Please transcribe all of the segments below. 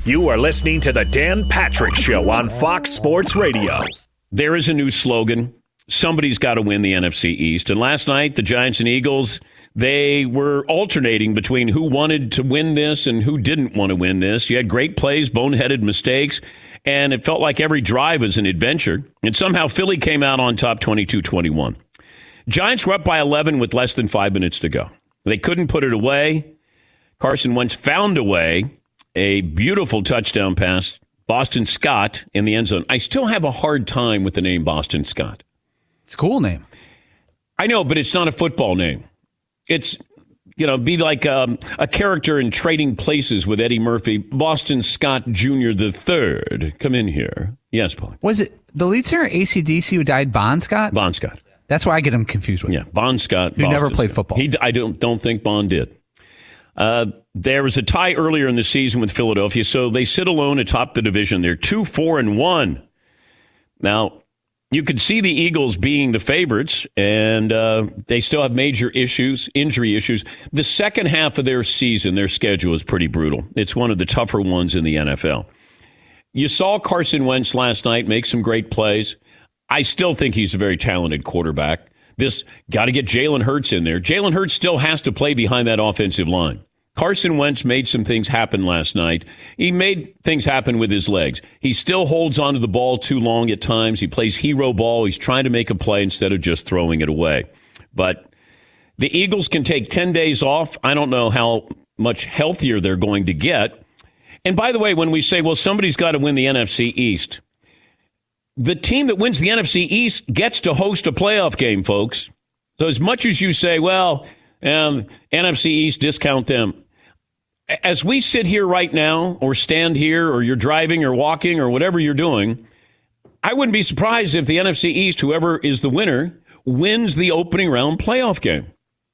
You are listening to the Dan Patrick Show on Fox Sports Radio. There is a new slogan. Somebody's got to win the NFC East. And last night, the Giants and Eagles, they were alternating between who wanted to win this and who didn't want to win this. You had great plays, boneheaded mistakes, and it felt like every drive was an adventure. And somehow Philly came out on top 22-21. Giants were up by 11 with less than 5 minutes to go. They couldn't put it away. Carson Wentz found a way. A beautiful touchdown pass. Boston Scott in the end zone. I still have a hard time with the name Boston Scott. It's a cool name. I know, but it's not a football name. It's, be like a character in Trading Places with Eddie Murphy. Boston Scott Jr. the Third. Come in here. Yes, Paul. Was it the lead singer of AC/DC who died, Bon Scott? Bon Scott. That's why I get him confused with. Yeah, Bon Scott. Who never played football. I don't think Bon did. There was a tie earlier in the season with Philadelphia, so they sit alone atop the division. They're 2-4-1. Now, you could see the Eagles being the favorites, and they still have major issues, injury issues. The second half of their season, their schedule is pretty brutal. It's one of the tougher ones in the NFL. You saw Carson Wentz last night make some great plays. I still think he's a very talented quarterback. This got to get Jalen Hurts in there. Jalen Hurts still has to play behind that offensive line. Carson Wentz made some things happen last night. He made things happen with his legs. He still holds onto the ball too long at times. He plays hero ball. He's trying to make a play instead of just throwing it away. But the Eagles can take 10 days off. I don't know how much healthier they're going to get. And by the way, when we say, well, somebody's got to win the NFC East, the team that wins the NFC East gets to host a playoff game, folks. So as much as you say, well, NFC East, discount them. As we sit here right now, or stand here, or you're driving or walking or whatever you're doing, I wouldn't be surprised if the NFC East, whoever is the winner, wins the opening round playoff game.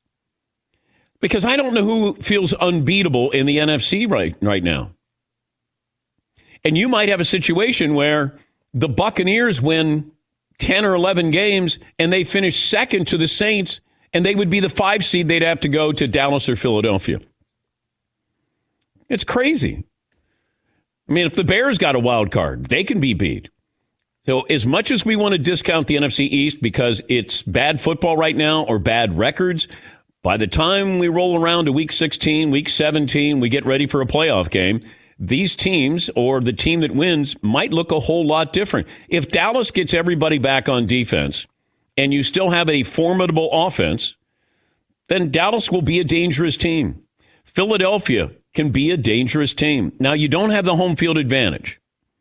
Because I don't know who feels unbeatable in the NFC right now. And you might have a situation where the Buccaneers win 10 or 11 games and they finish second to the Saints, and they would be the 5 seed. They'd have to go to Dallas or Philadelphia. It's crazy. I mean, if the Bears got a wild card, they can be beat. So as much as we want to discount the NFC East because it's bad football right now or bad records, by the time we roll around to week 16, week 17, we get ready for a playoff game, these teams or the team that wins might look a whole lot different. If Dallas gets everybody back on defense and you still have a formidable offense, then Dallas will be a dangerous team. Philadelphia can be a dangerous team. Now, you don't have the home field advantage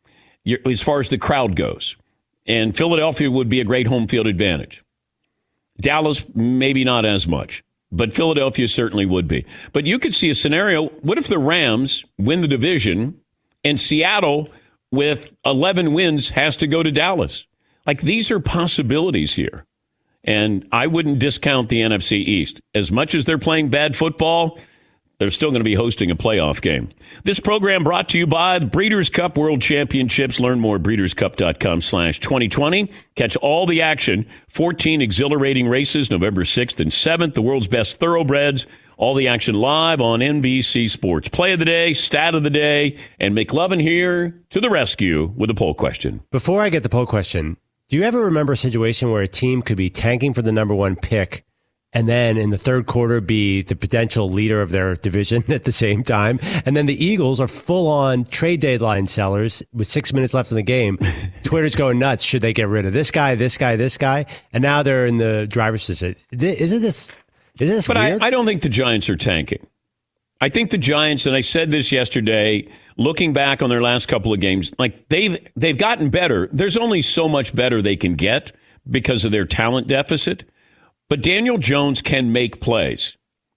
as far as the crowd goes. And Philadelphia would be a great home field advantage. Dallas, maybe not as much. But Philadelphia certainly would be. But you could see a scenario. What if the Rams win the division and Seattle, with 11 wins, has to go to Dallas? Like, these are possibilities here. And I wouldn't discount the NFC East. As much as they're playing bad football, they're still going to be hosting a playoff game. This program brought to you by the Breeders' Cup World Championships. Learn more at breederscup.com/2020. Catch all the action. 14 exhilarating races, November 6th and 7th. The world's best thoroughbreds. All the action live on NBC Sports. Play of the day, stat of the day, and McLovin here to the rescue with a poll question. Before I get the poll question, do you ever remember a situation where a team could be tanking for the number one pick and then in the third quarter be the potential leader of their division at the same time? And then the Eagles are full-on trade deadline sellers with 6 minutes left in the game. Twitter's going nuts. Should they get rid of this guy, this guy, this guy? And now they're in the driver's seat. Isn't this but weird? I don't think the Giants are tanking. I think the Giants, and I said this yesterday, looking back on their last couple of games, like they've gotten better. There's only so much better they can get because of their talent deficit. But Daniel Jones can make plays.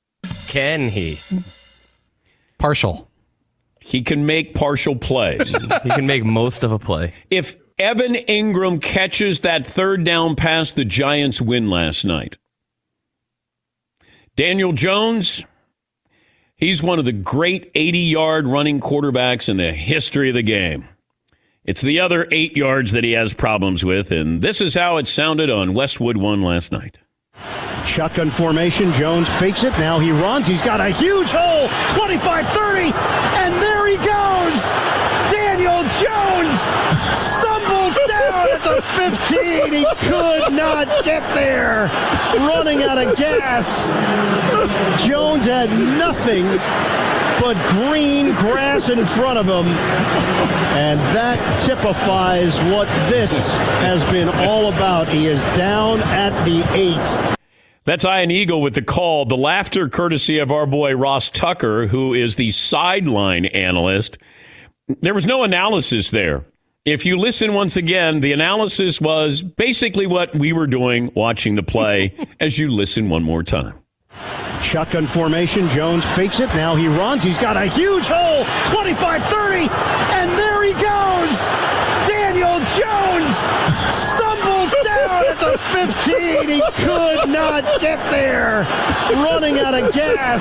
Can he? Partial. He can make partial plays. He can make most of a play. If Evan Ingram catches that third down pass, the Giants win last night. Daniel Jones, he's one of the great 80-yard running quarterbacks in the history of the game. It's the other 8 yards that he has problems with, and this is how it sounded on Westwood One last night. Shotgun formation. Jones fakes it. Now he runs. He's got a huge hole. 25-30. And there he goes. 15. He could not get there. Running out of gas. Jones had nothing but green grass in front of him. And that typifies what this has been all about. He is down at the 8. That's Ian Eagle with the call. The laughter courtesy of our boy Ross Tucker, who is the sideline analyst. There was no analysis there. If you listen once again, the analysis was basically what we were doing watching the play as you listen one more time. Shotgun formation. Jones fakes it. Now he runs. He's got a huge hole. 25-30. And there he goes. Daniel Jones stumbles down at the 15. He could not get there. Running out of gas.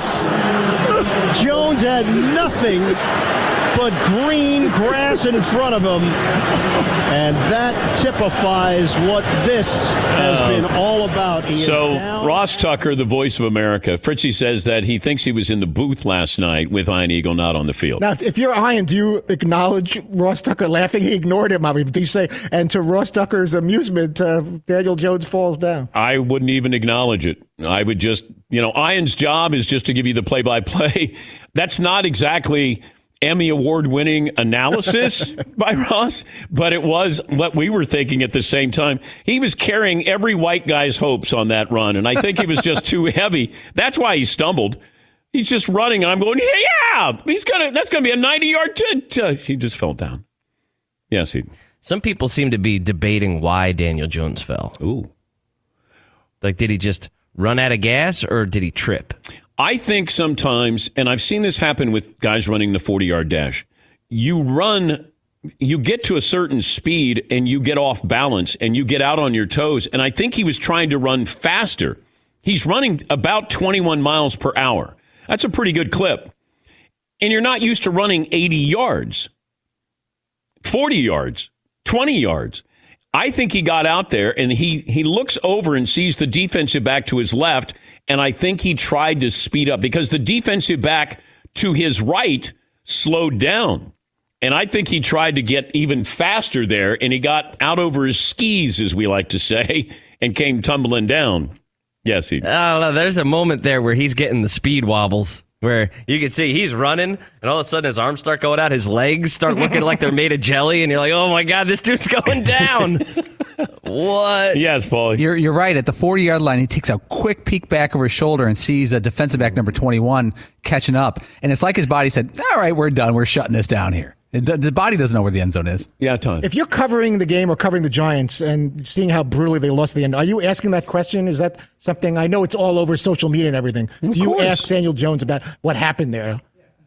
Jones had nothing but green grass in front of him. And that typifies what this has been all about. So Ross Tucker, the voice of America, Fritzy says that he thinks he was in the booth last night with Ian Eagle, not on the field. Now, if you're Ian, do you acknowledge Ross Tucker laughing? He ignored him. I mean, do you say, and to Ross Tucker's amusement, Daniel Jones falls down? I wouldn't even acknowledge it. I would just, Ian's job is just to give you the play-by-play. That's not exactly Emmy Award-winning analysis by Ross, but it was what we were thinking at the same time. He was carrying every white guy's hopes on that run, and I think he was just too heavy. That's why he stumbled. He's just running, and I'm going, yeah, that's gonna be a 90-yard he just fell down. Yes, Some people seem to be debating why Daniel Jones fell. Ooh. Like, did he just run out of gas, or did he trip? I think sometimes, and I've seen this happen with guys running the 40-yard dash, you get to a certain speed and you get off balance and you get out on your toes. And I think he was trying to run faster. He's running about 21 miles per hour. That's a pretty good clip. And you're not used to running 80 yards, 40 yards, 20 yards. I think he got out there and he looks over and sees the defensive back to his left, and I think he tried to speed up because the defensive back to his right slowed down. And I think he tried to get even faster there, and he got out over his skis, as we like to say, and came tumbling down. Yes, he did. I don't know. There's a moment there where he's getting the speed wobbles, where you can see he's running, and all of a sudden his arms start going out, his legs start looking like they're made of jelly, and you're like, oh my God, this dude's going down. What? Yes, Paul. You're right. At the 40-yard line, he takes a quick peek back over his shoulder and sees a defensive back number 21 catching up. And it's like his body said, all right, we're done. We're shutting this down here. The body doesn't know where the end zone is. Yeah, Tom. If you're covering the game or covering the Giants and seeing how brutally they lost the end, are you asking that question? Is that something? I know it's all over social media and everything. Do you ask Daniel Jones about what happened there?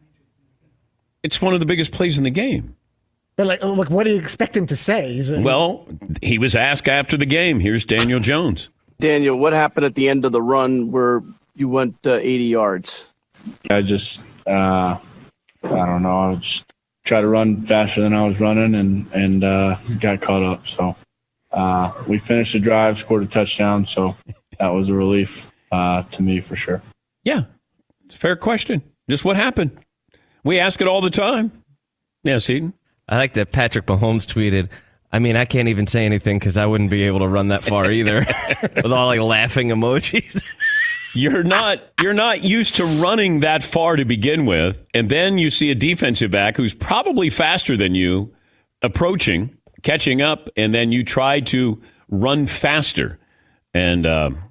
It's one of the biggest plays in the game. But what do you expect him to say? Well, he was asked after the game. Here's Daniel Jones. Daniel, what happened at the end of the run where you went 80 yards? I just, I don't know. I just tried to run faster than I was running and got caught up. So we finished the drive, scored a touchdown. So that was a relief to me for sure. Yeah, it's a fair question. Just what happened? We ask it all the time. Yes, Eden. I like that Patrick Mahomes tweeted, I mean, I can't even say anything because I wouldn't be able to run that far either. With all laughing emojis. You're not used to running that far to begin with, and then you see a defensive back who's probably faster than you approaching, catching up, and then you try to run faster. And,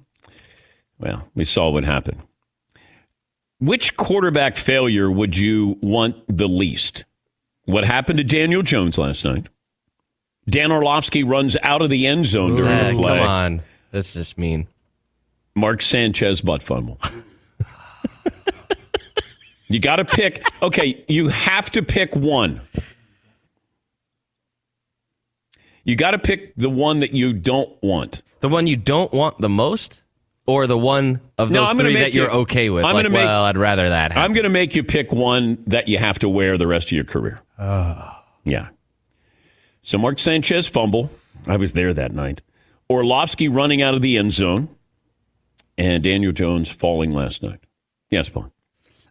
we saw what happened. Which quarterback failure would you want the least? What happened to Daniel Jones last night? Dan Orlovsky runs out of the end zone during the play. Come on. That's just mean. Mark Sanchez butt fumble. You got to pick. Okay, you have to pick one. You got to pick the one that you don't want. The one you don't want the most? Or the one of those three that you're okay with? I'd rather that happen. I'm going to make you pick one that you have to wear the rest of your career. Yeah. So Mark Sanchez fumble. I was there that night. Orlovsky running out of the end zone. And Daniel Jones falling last night. Yes, Paul.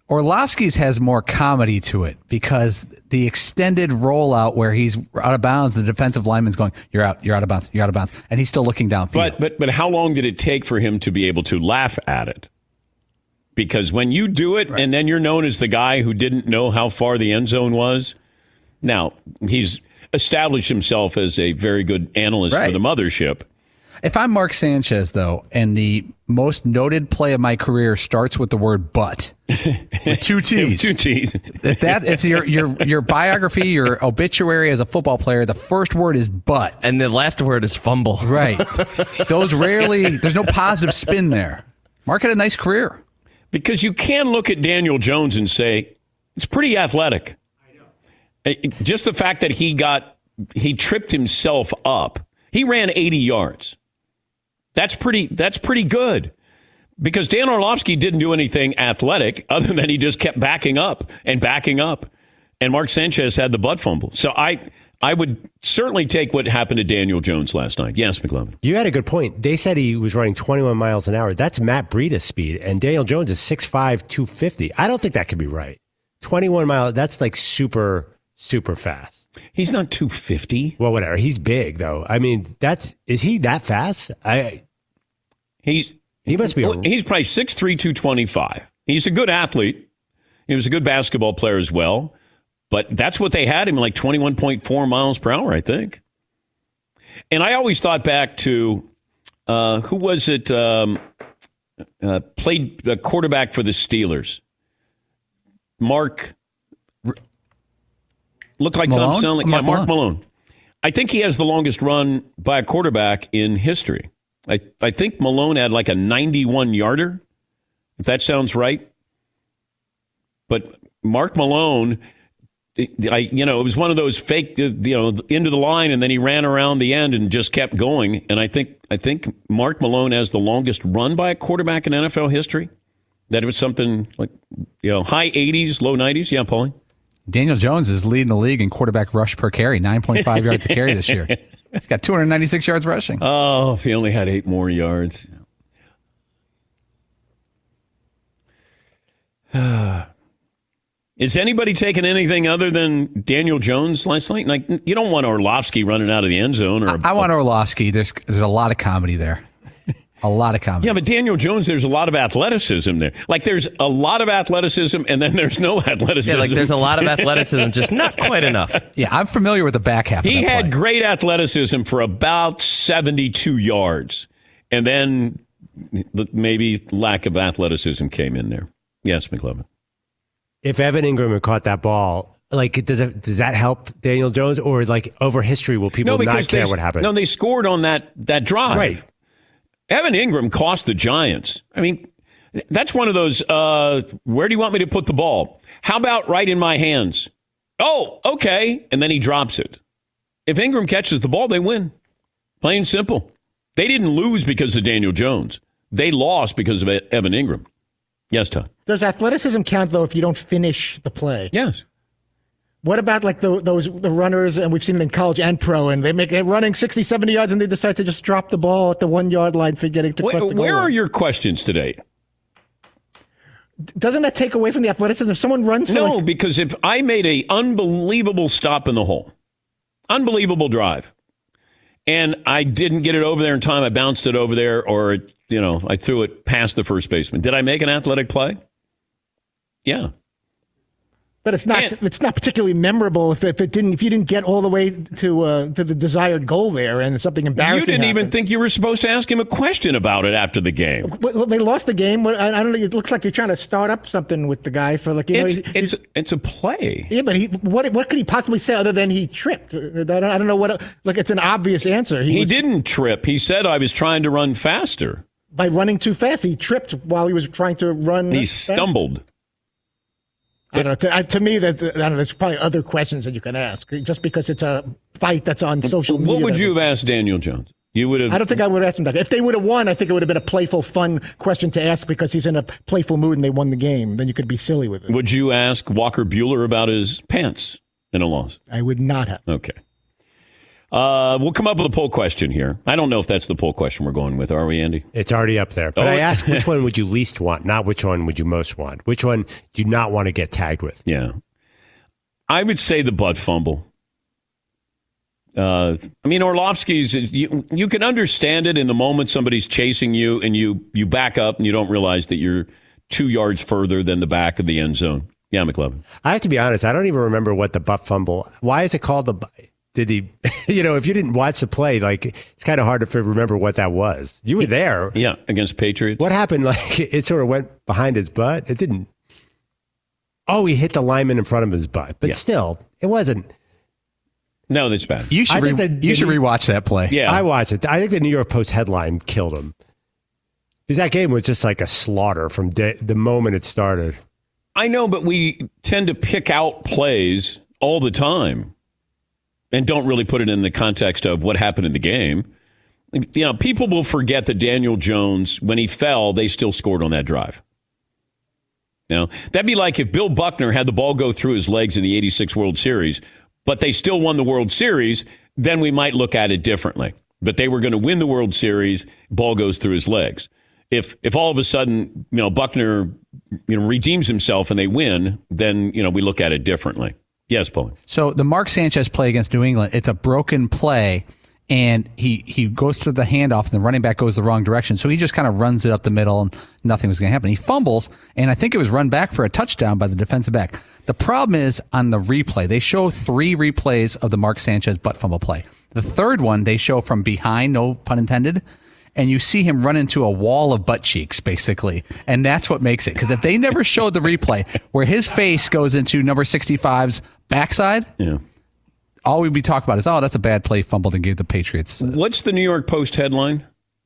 Orlovsky's has more comedy to it because the extended rollout where he's out of bounds, the defensive lineman's going, you're out of bounds, and he's still looking downfield. But how long did it take for him to be able to laugh at it? Because when you do it and then you're known as the guy who didn't know how far the end zone was, now he's established himself as a very good analyst for the mothership. If I'm Mark Sanchez, though, and the most noted play of my career starts with the word "but" with two T's, if your biography, your obituary as a football player, the first word is "but," and the last word is fumble. Right. There's no positive spin there. Mark had a nice career because you can look at Daniel Jones and say it's pretty athletic. I know. Just the fact that he tripped himself up. He ran 80 yards. That's pretty good because Dan Orlovsky didn't do anything athletic other than he just kept backing up. And Mark Sanchez had the butt fumble. So I would certainly take what happened to Daniel Jones last night. Yes, McLovin. You had a good point. They said he was running 21 miles an hour. That's Matt Breida's speed, and Daniel Jones is 6'5", 250. I don't think that could be right. 21 miles, that's like super, super fast. He's not 250. Well, whatever. He's big, though. I mean, is he that fast? He must be. He's probably 6'3", 225. He's a good athlete. He was a good basketball player as well. But that's what they had him, like 21.4 miles per hour, I think. And I always thought back to, who was it, played quarterback for the Steelers? Mark... Look like Malone? sound like Mark Malone. I think he has the longest run by a quarterback in history. I think Malone had like a 91-yarder, if that sounds right. But Mark Malone, it was one of those fake, into the line, and then he ran around the end and just kept going. And I think Mark Malone has the longest run by a quarterback in NFL history. That it was something like, high 80s, low 90s. Yeah, Paulie? Daniel Jones is leading the league in quarterback rush per carry, 9.5 yards a carry this year. He's got 296 yards rushing. Oh, if he only had 8 more yards. Is anybody taking anything other than Daniel Jones last night? Like, you don't want Orlovsky running out of the end zone. I want Orlovsky. There's a lot of comedy there. A lot of comedy. Yeah, but Daniel Jones, there's a lot of athleticism there. Like, there's a lot of athleticism, and then there's no athleticism. Yeah, like there's a lot of athleticism, just not quite enough. Yeah, I'm familiar with the back half of that He had play. great athleticism for about 72 yards, and then maybe lack of athleticism came in there. Yes, McLovin. If Evan Ingram had caught that ball, like, does that help Daniel Jones, or like over history will people not care what happened? No, they scored on that drive. Right. Evan Ingram cost the Giants. I mean, that's one of those, where do you want me to put the ball? How about right in my hands? Oh, okay. And then he drops it. If Ingram catches the ball, they win. Plain and simple. They didn't lose because of Daniel Jones. They lost because of Evan Ingram. Yes, Todd. Does athleticism count, though, if you don't finish the play? Yes. What about like the runners, and we've seen it in college and pro, and they make it running 60, 70 yards, and they decide to just drop the ball at the 1 yard line, forgetting to cross the goal Where line. are your questions today? Doesn't that take away from the athleticism? If someone runs for because if I made an unbelievable stop in the hole, unbelievable drive, and I didn't get it over there in time, I bounced it over there, or I threw it past the first baseman. Did I make an athletic play? Yeah. But it's not particularly memorable if you didn't get all the way to the desired goal there, and something embarrassing. You didn't happened. even think you were supposed to ask him a question about it after the game. Well, they lost the game. I don't know. It looks like you're trying to start up something with the guy for it's a play. Yeah, but what could he possibly say other than he tripped? I don't know what. Like, it's an obvious answer. He didn't trip. He said I was trying to run faster. By running too fast, he tripped while he was trying to run. He stumbled. I don't know. To me, there's probably other questions that you can ask. Just because it's a fight that's on social media. What would you have asked Daniel Jones? You would have. I don't think I would have asked him that. If they would have won, I think it would have been a playful, fun question to ask because he's in a playful mood and they won the game. Then you could be silly with it. Would you ask Walker Buehler about his pants in a loss? I would not have. Okay. We'll come up with a poll question here. I don't know if that's the poll question we're going with. Are we, Andy? It's already up there. But I asked which one would you least want, not which one would you most want. Which one do you not want to get tagged with? Yeah. I would say the butt fumble. Orlovsky's, you can understand it in the moment somebody's chasing you and you back up and you don't realize that you're 2 yards further than the back of the end zone. Yeah, McLovin. I have to be honest. I don't even remember what the butt fumble. Why is it called the? Did he? If you didn't watch the play, it's kind of hard to remember what that was. You were there. Yeah, against Patriots. What happened? It sort of went behind his butt. It didn't. Oh, he hit the lineman in front of his butt, but still, it wasn't. No, that's bad. You should rewatch that play. Yeah, I watched it. I think the New York Post headline killed him because that game was just like a slaughter from the moment it started. I know, but we tend to pick out plays all the time and don't really put it in the context of what happened in the game. People will forget that Daniel Jones, when he fell, they still scored on that drive. That'd be like if Bill Buckner had the ball go through his legs in the 86 World Series, but they still won the World Series, then we might look at it differently. But they were going to win the World Series, ball goes through his legs. If all of a sudden, Buckner, redeems himself and they win, then, we look at it differently. Yes, Paul. So the Mark Sanchez play against New England, it's a broken play, and he goes to the handoff, and the running back goes the wrong direction. So he just kind of runs it up the middle, and nothing was going to happen. He fumbles, and I think it was run back for a touchdown by the defensive back. The problem is on the replay. They show 3 replays of the Mark Sanchez butt fumble play. The third one they show from behind, no pun intended, and you see him run into a wall of butt cheeks, basically. And that's what makes it. Because if they never showed the replay where his face goes into number 65's backside, all we'd be talking about is, that's a bad play, fumbled and gave the Patriots. What's the New York Post headline?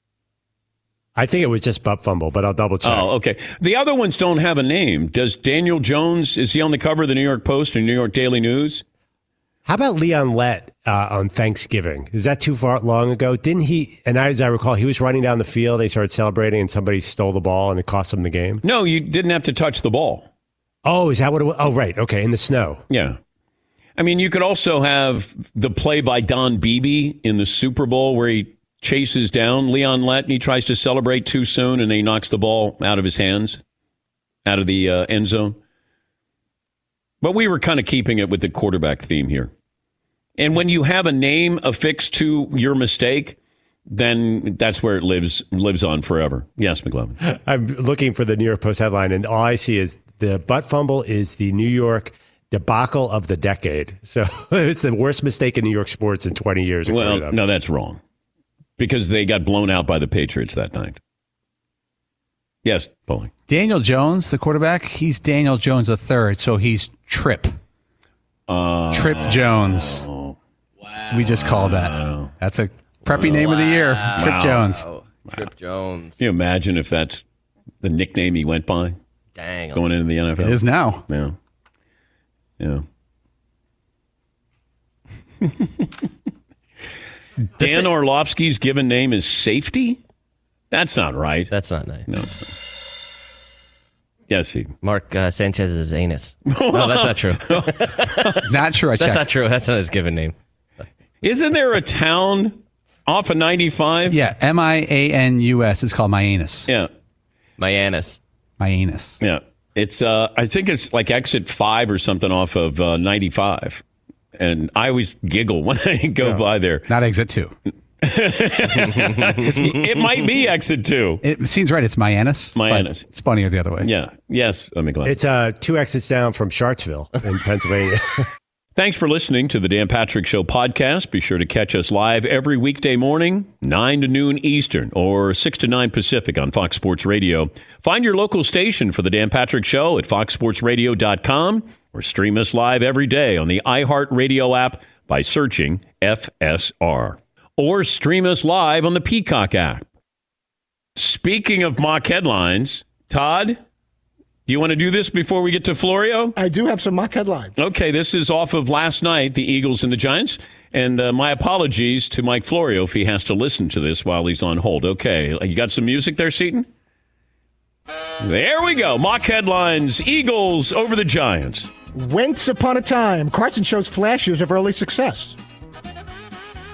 I think it was just butt fumble, but I'll double check. Oh, okay. The other ones don't have a name. Does Daniel Jones, is he on the cover of the New York Post or New York Daily News? How about Leon Lett on Thanksgiving? Is that too long ago? Didn't he, and as I recall, he was running down the field, they started celebrating, and somebody stole the ball, and it cost him the game? No, you didn't have to touch the ball. Oh, is that what it was? Oh, right. Okay, in the snow. Yeah. You could also have the play by Don Beebe in the Super Bowl where he chases down Leon Lett, and he tries to celebrate too soon, and he knocks the ball out of his hands, out of the end zone. But we were kind of keeping it with the quarterback theme here. And when you have a name affixed to your mistake, then that's where it lives on forever. Yes, McLovin. I'm looking for the New York Post headline, and all I see is the butt fumble is the New York debacle of the decade. So it's the worst mistake in New York sports in 20 years. Well, no, that's wrong. Because they got blown out by the Patriots that night. Yes, Paulie. Daniel Jones, the quarterback, he's Daniel Jones III, so he's Trip. Trip Jones. Wow. We just called that. That's a preppy name of the year. Trip Jones. Trip Jones. Can you imagine if that's the nickname he went by? Dang. Going into the NFL. It is now. Yeah. Yeah. Dan Orlovsky's given name is Safety? That's not right. That's not nice. No. Yes, see. Mark Sanchez's anus. No, that's not true. Not true. That's not true. That's not his given name. Isn't there a town off of 95? Yeah, Mianus. It's called Mianus. Yeah. Mianus. Mianus. Yeah. It's I think it's like exit 5 or something off of 95. And I always giggle when I go by there. Not exit 2. It might be exit 2. It seems right. It's Mianus. Mianus. It's funnier the other way. Yeah. Yes, I'm glad. It's 2 exits down from Sharpsville in Pennsylvania. Thanks for listening to the Dan Patrick Show podcast. Be sure to catch us live every weekday morning, 9 to noon Eastern or 6 to 9 Pacific on Fox Sports Radio. Find your local station for the Dan Patrick Show at foxsportsradio.com or stream us live every day on the iHeartRadio app by searching FSR. Or stream us live on the Peacock app. Speaking of mock headlines, Todd, do you want to do this before we get to Florio? I do have some mock headlines. Okay, this is off of last night, the Eagles and the Giants. And my apologies to Mike Florio if he has to listen to this while he's on hold. Okay, you got some music there, Seton? There we go. Mock headlines, Eagles over the Giants. Once upon a time, Carson shows flashes of early success.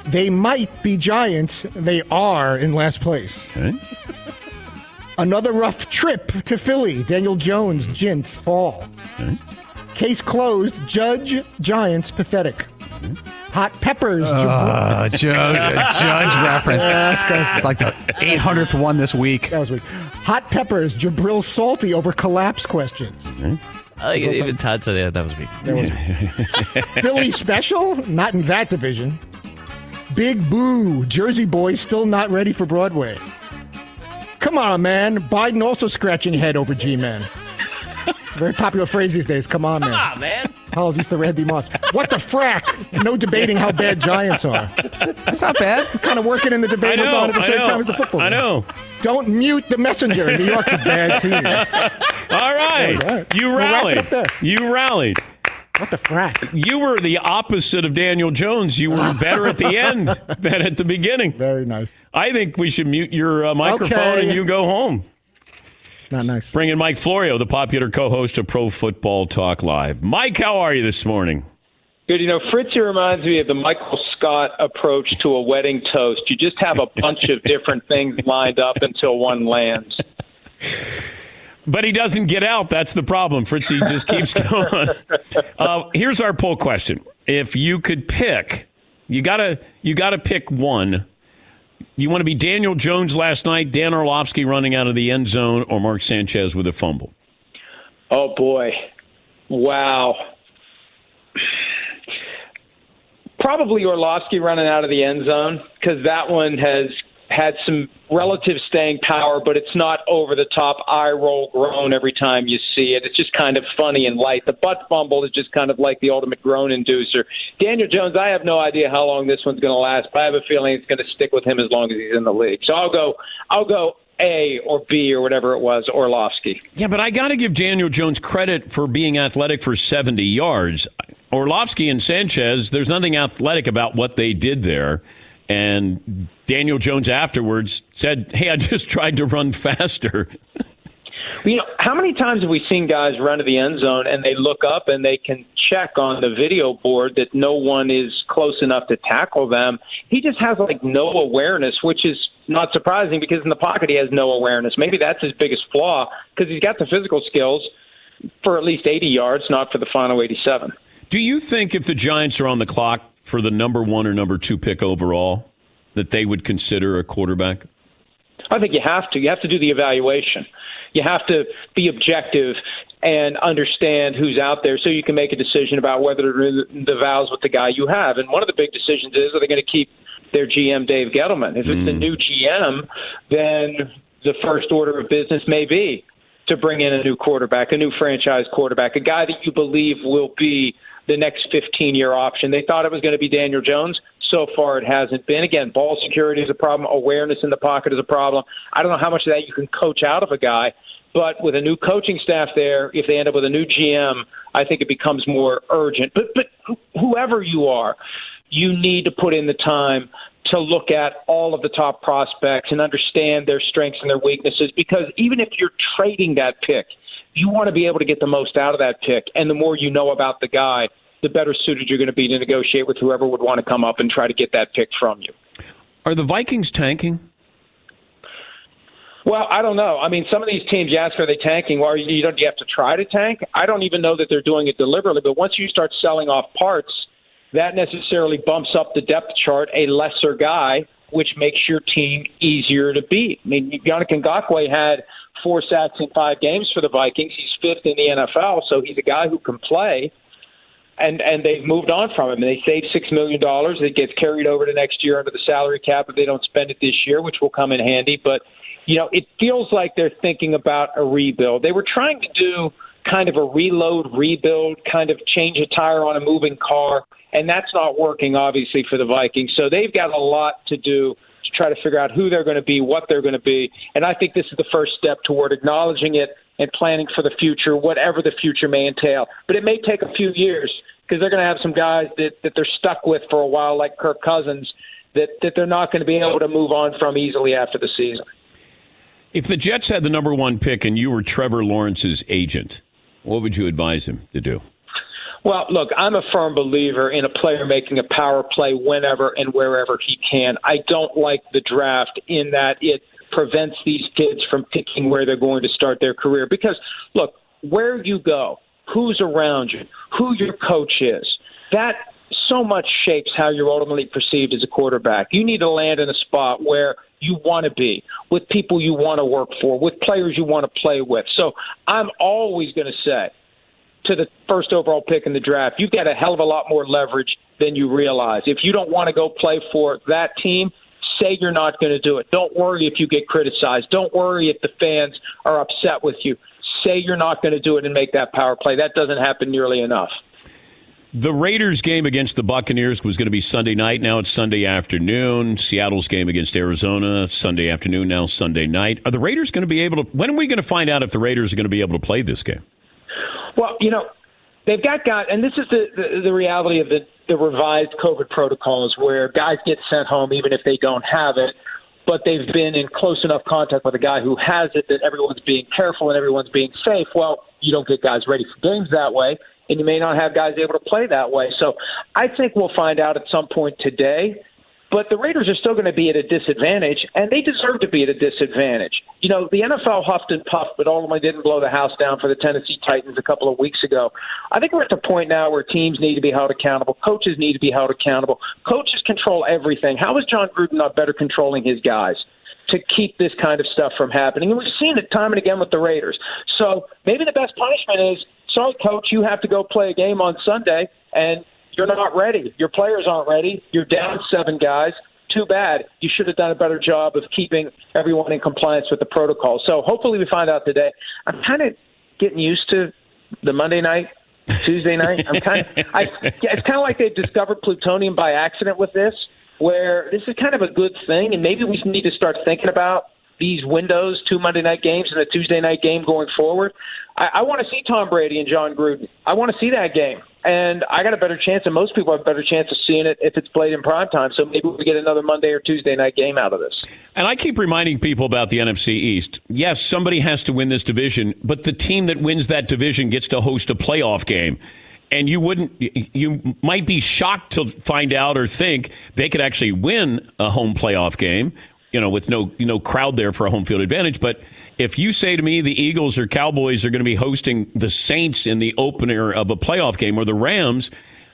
They might be Giants. They are in last place. Okay. Another rough trip to Philly. Daniel Jones, Jints, fall. Okay. Case closed. Judge, Giants, pathetic. Hot peppers. Judge reference. It's like the 800th one this week. That was weak. Hot peppers. Jabril salty over collapse questions. I think even Todd said that was weak. Philly special? Not in that division. Big boo. Jersey boys still not ready for Broadway. Come on, man. Biden also scratching head over G-Man. It's a very popular phrase these days. Come on, man. Come on, man. Paul's used to Randy Moss. What the frack? No debating how bad Giants are. That's not bad. Kind of working in the debate was on at the same time as the football. I know. Don't mute the messenger. New York's a bad team. All right. You rallied. You rallied. What the frack? You were the opposite of Daniel Jones. You were better at the end than at the beginning. Very nice. I think we should mute your microphone and you go home. Not nice. Bring in Mike Florio, the popular co-host of Pro Football Talk Live. Mike, how are you this morning? Good. Fritzy reminds me of the Michael Scott approach to a wedding toast. You just have a bunch of different things lined up until one lands. But he doesn't get out. That's the problem. Fritzy just keeps going. Here's our poll question. If you could pick, you gotta pick one. You want to be Daniel Jones last night, Dan Orlovsky running out of the end zone, or Mark Sanchez with a fumble? Oh, boy. Wow. Probably Orlovsky running out of the end zone, because that one has had some relative staying power, but it's not over-the-top eye-roll groan every time you see it. It's just kind of funny and light. The butt fumble is just kind of like the ultimate groan inducer. Daniel Jones, I have no idea how long this one's going to last, but I have a feeling it's going to stick with him as long as he's in the league. So I'll go A or B or whatever it was, Orlovsky. Yeah, but I got to give Daniel Jones credit for being athletic for 70 yards. Orlovsky and Sanchez, there's nothing athletic about what they did there. And Daniel Jones afterwards said, hey, I just tried to run faster. How many times have we seen guys run to the end zone and they look up and they can check on the video board that no one is close enough to tackle them? He just has no awareness, which is not surprising because in the pocket he has no awareness. Maybe that's his biggest flaw because he's got the physical skills for at least 80 yards, not for the final 87. Do you think if the Giants are on the clock for the number 1 or number 2 pick overall, that they would consider a quarterback? I think you have to. You have to do the evaluation. You have to be objective and understand who's out there so you can make a decision about whether to renew the vows with the guy you have. And one of the big decisions is, are they going to keep their GM, Dave Gettleman? If it's a new GM, then the first order of business may be to bring in a new quarterback, a new franchise quarterback, a guy that you believe will be the next 15-year option. They thought it was going to be Daniel Jones. So far, it hasn't been. Again, ball security is a problem. Awareness in the pocket is a problem. I don't know how much of that you can coach out of a guy, but with a new coaching staff there, if they end up with a new GM, I think it becomes more urgent. But whoever you are, you need to put in the time to look at all of the top prospects and understand their strengths and their weaknesses, because even if you're trading that pick, you want to be able to get the most out of that pick. And the more you know about the guy, the better suited you're going to be to negotiate with whoever would want to come up and try to get that pick from you. Are the Vikings tanking? Well, I don't know. I mean, some of these teams, you ask, are they tanking? Well, you have to try to tank. I don't even know that they're doing it deliberately. But once you start selling off parts, that necessarily bumps up the depth chart a lesser guy, which makes your team easier to beat. I mean, Yannick Ngakoue had 4 sacks in 5 games for the Vikings. He's 5th in the NFL, so he's a guy who can play. And they've moved on from him. And they saved $6 million. It gets carried over to next year under the salary cap if they don't spend it this year, which will come in handy. But, it feels like they're thinking about a rebuild. They were trying to do kind of a reload, rebuild, kind of change a tire on a moving car, and that's not working, obviously, for the Vikings. So they've got a lot to do to try to figure out who they're going to be, what they're going to be. And I think this is the first step toward acknowledging it and planning for the future, whatever the future may entail. But it may take a few years because they're going to have some guys that they're stuck with for a while, like Kirk Cousins, that they're not going to be able to move on from easily after the season. If the Jets had the number 1 pick and you were Trevor Lawrence's agent, what would you advise him to do? Well, look, I'm a firm believer in a player making a power play whenever and wherever he can. I don't like the draft in that it prevents these kids from picking where they're going to start their career. Because, look, where you go, who's around you, who your coach is, that so much shapes how you're ultimately perceived as a quarterback. You need to land in a spot where you want to be, with people you want to work for, with players you want to play with. So I'm always going to say, to the first overall pick in the draft, you've got a hell of a lot more leverage than you realize. If you don't want to go play for that team, say you're not going to do it. Don't worry if you get criticized. Don't worry if the fans are upset with you. Say you're not going to do it and make that power play. That doesn't happen nearly enough. The Raiders game against the Buccaneers was going to be Sunday night. Now it's Sunday afternoon. Seattle's game against Arizona, Sunday afternoon, now Sunday night. Are the Raiders going to be able to – when are we going to find out if the Raiders are going to be able to play this game? Well, they've got guys, and this is the reality of the revised COVID protocols where guys get sent home even if they don't have it, but they've been in close enough contact with a guy who has it that everyone's being careful and everyone's being safe. Well, you don't get guys ready for games that way, and you may not have guys able to play that way. So I think we'll find out at some point today. But the Raiders are still going to be at a disadvantage, and they deserve to be at a disadvantage. The NFL huffed and puffed, but ultimately didn't blow the house down for the Tennessee Titans a couple of weeks ago. I think we're at the point now where teams need to be held accountable. Coaches need to be held accountable. Coaches control everything. How is John Gruden not better controlling his guys to keep this kind of stuff from happening? And we've seen it time and again with the Raiders. So maybe the best punishment is, sorry, Coach, you have to go play a game on Sunday, and you're not ready. Your players aren't ready. You're down 7 guys. Too bad. You should have done a better job of keeping everyone in compliance with the protocol. So hopefully we find out today. I'm kind of getting used to the Monday night, Tuesday night. It's kind of like they've discovered plutonium by accident with this, where this is kind of a good thing, and maybe we need to start thinking about these windows, 2 Monday night games and a Tuesday night game going forward. I want to see Tom Brady and John Gruden. I want to see that game. And I got a better chance, and most people have a better chance of seeing it if it's played in primetime. So maybe we get another Monday or Tuesday night game out of this. And I keep reminding people about the NFC East. Yes, somebody has to win this division, but the team that wins that division gets to host a playoff game. And you might be shocked to find out or think they could actually win a home playoff game, with no crowd there for a home field advantage. But if you say to me the Eagles or Cowboys are going to be hosting the Saints in the opener of a playoff game, or the Rams,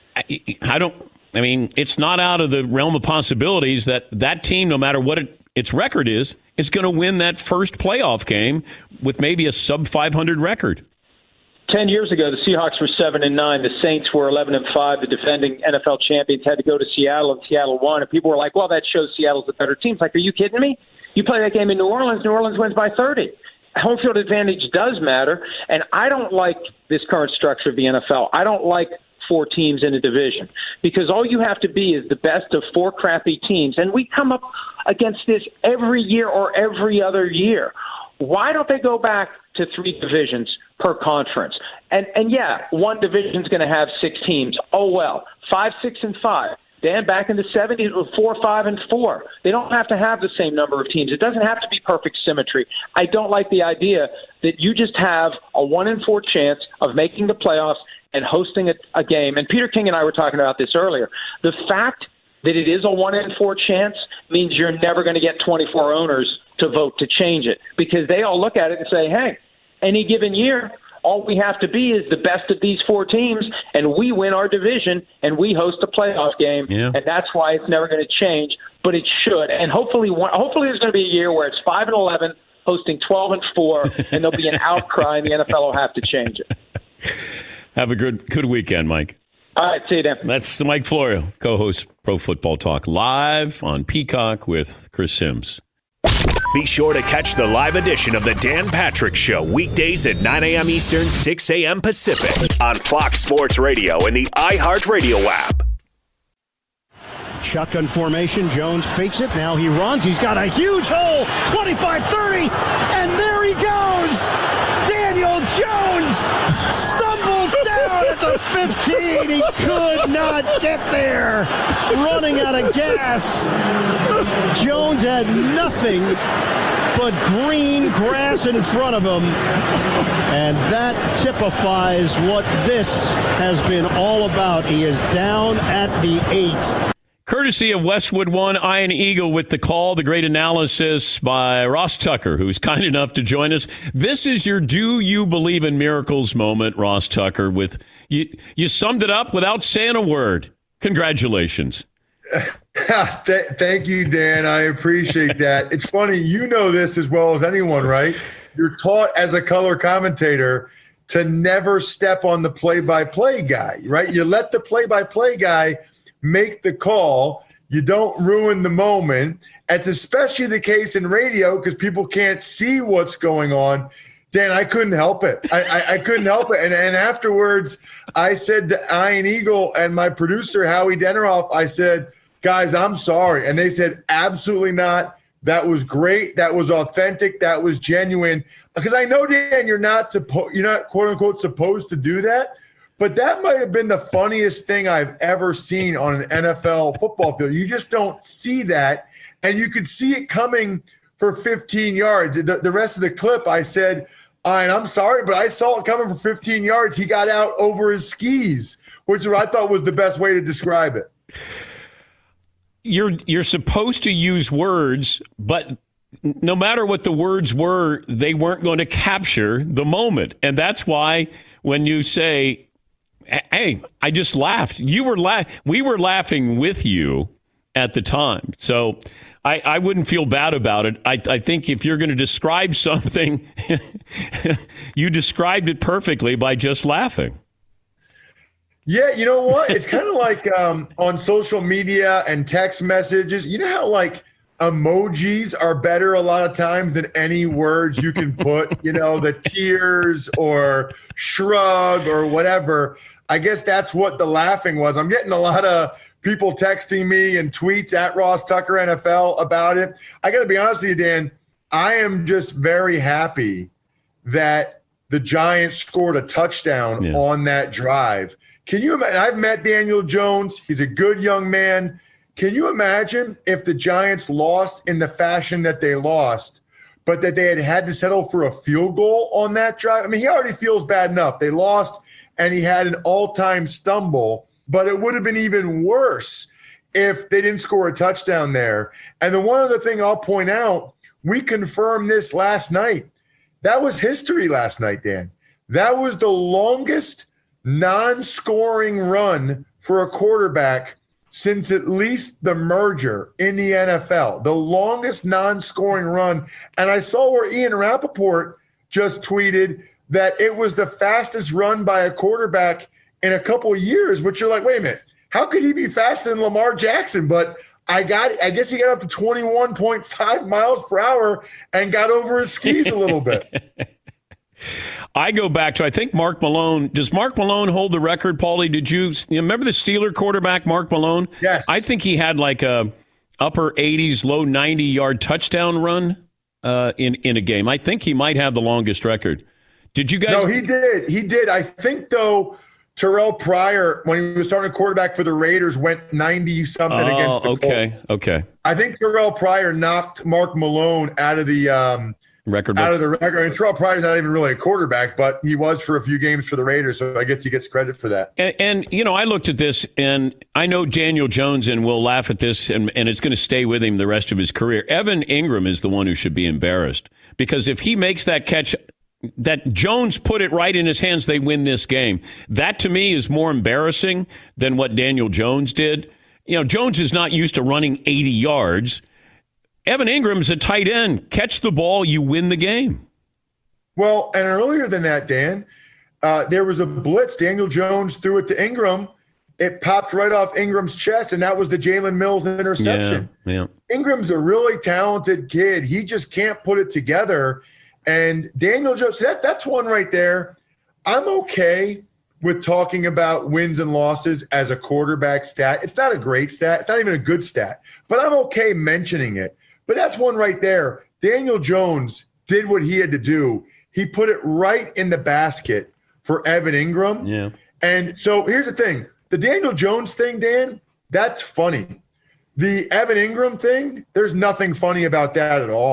it's not out of the realm of possibilities that team, no matter what its record is going to win that first playoff game with maybe a sub-500 record. 10 years ago, the Seahawks were 7-9. The Saints were 11-5. The defending NFL champions had to go to Seattle, and Seattle won. And people were like, well, that shows Seattle's a better team. It's like, are you kidding me? You play that game in New Orleans wins by 30. Home field advantage does matter, and I don't like this current structure of the NFL. I don't like 4 teams in a division, because all you have to be is the best of 4 crappy teams. And we come up against this every year or every other year. Why don't they go back to 3 divisions per conference? And yeah, one division's going to have 6 teams. Oh, well, 5, 6, and 5. Dan, back in the 70s, it was 4, 5, and 4. They don't have to have the same number of teams. It doesn't have to be perfect symmetry. I don't like the idea that you just have a 1 in 4 chance of making the playoffs and hosting a game. And Peter King and I were talking about this earlier. The fact that it is a 1 in 4 chance means you're never going to get 24 owners to vote to change it, because they all look at it and say, hey, any given year, all we have to be is the best of these 4 teams, and we win our division, and we host a playoff game. Yeah. And that's why it's never going to change, but it should. And hopefully there's going to be a year where it's 5-11, hosting 12-4, and there'll be an outcry, and the NFL will have to change it. Have a good weekend, Mike. All right, see you then. That's Mike Florio, co-host Pro Football Talk, live on Peacock with Chris Sims. Be sure to catch the live edition of the Dan Patrick Show weekdays at 9 a.m. Eastern, 6 a.m. Pacific on Fox Sports Radio and the iHeartRadio app. Shotgun formation. Jones fakes it. Now he runs. He's got a huge hole. 25-30. And there he goes. Daniel Jones stumbles down at the 15. He could not get there. Running out of gas. Jones had nothing but green grass in front of him. And that typifies what this has been all about. He is down at the 8. Courtesy of Westwood One, Ian Eagle with the call. The great analysis by Ross Tucker, who's kind enough to join us. This is your Do You Believe in Miracles moment, Ross Tucker. With you summed it up without saying a word. Congratulations. Thank you, Dan. I appreciate that. It's funny. You know this as well as anyone, right? You're taught as a color commentator to never step on the play-by-play guy, right? You let the play-by-play guy make the call. You don't ruin the moment. It's especially the case in radio because people can't see what's going on. Dan, I couldn't help it. I couldn't help it. And afterwards, I said to Ian Eagle and my producer, Howie Deneroff, I said, guys, I'm sorry. And they said, absolutely not. That was great. That was authentic. That was genuine. Because I know, Dan, you're not quote unquote supposed to do that. But that might have been the funniest thing I've ever seen on an NFL football field. You just don't see that. And you could see it coming for 15 yards. The rest of the clip, I said, and I'm sorry, but I saw it coming for 15 yards. He got out over his skis, which I thought was the best way to describe it. You're supposed to use words, but no matter what the words were, they weren't going to capture the moment. And that's why when you say, hey, I just laughed. We were laughing with you at the time. So I wouldn't feel bad about it. I think if you're going to describe something, you described it perfectly by just laughing. Yeah, you know what? It's kind of like on social media and text messages. You know how like emojis are better a lot of times than any words you can put, the tears or shrug or whatever. I guess that's what the laughing was. I'm getting a lot of people texting me and tweets at Ross Tucker NFL about it. I got to be honest with you, Dan, I am just very happy that the Giants scored a touchdown on that drive. Can you imagine? I've met Daniel Jones. He's a good young man. Can you imagine if the Giants lost in the fashion that they lost, but that they had to settle for a field goal on that drive? I mean, he already feels bad enough. They lost, and he had an all-time stumble, but it would have been even worse if they didn't score a touchdown there. And the one other thing I'll point out, we confirmed this last night. That was history last night, Dan. That was the longest non-scoring run for a quarterback since at least the merger in the NFL, the longest non-scoring run. And I saw where Ian Rappaport just tweeted that it was the fastest run by a quarterback in a couple of years, which you're like, wait a minute, how could he be faster than Lamar Jackson? But I guess he got up to 21.5 miles per hour and got over his skis a little bit. I go back to, I think Mark Malone. Does Mark Malone hold the record, Paulie? Did you remember the Steeler quarterback, Mark Malone? Yes. I think he had like a upper 80s, low 90-yard touchdown run in a game. I think he might have the longest record. Did you guys? No, he did. He did. I think, though, Terrell Pryor, when he was starting quarterback for the Raiders, went 90-something against the Colts. Okay. I think Terrell Pryor knocked Mark Malone out of the record. I mean, Terrell Pryor's not even really a quarterback, but he was for a few games for the Raiders, so I guess he gets credit for that. And I looked at this, and I know Daniel Jones, and we'll laugh at this, and it's going to stay with him the rest of his career. Evan Ingram is the one who should be embarrassed, because if he makes that catch, that Jones put it right in his hands, they win this game. That, to me, is more embarrassing than what Daniel Jones did. Jones is not used to running 80 yards. Evan Ingram's a tight end. Catch the ball, you win the game. Well, and earlier than that, Dan, there was a blitz. Daniel Jones threw it to Ingram. It popped right off Ingram's chest, and that was the Jalen Mills interception. Yeah. Ingram's a really talented kid. He just can't put it together. And Daniel Jones, that's one right there. I'm okay with talking about wins and losses as a quarterback stat. It's not a great stat. It's not even a good stat. But I'm okay mentioning it. But that's one right there. Daniel Jones did what he had to do. He put it right in the basket for Evan Ingram. Yeah. And so here's the thing. The Daniel Jones thing, Dan, that's funny. The Evan Ingram thing, there's nothing funny about that at all.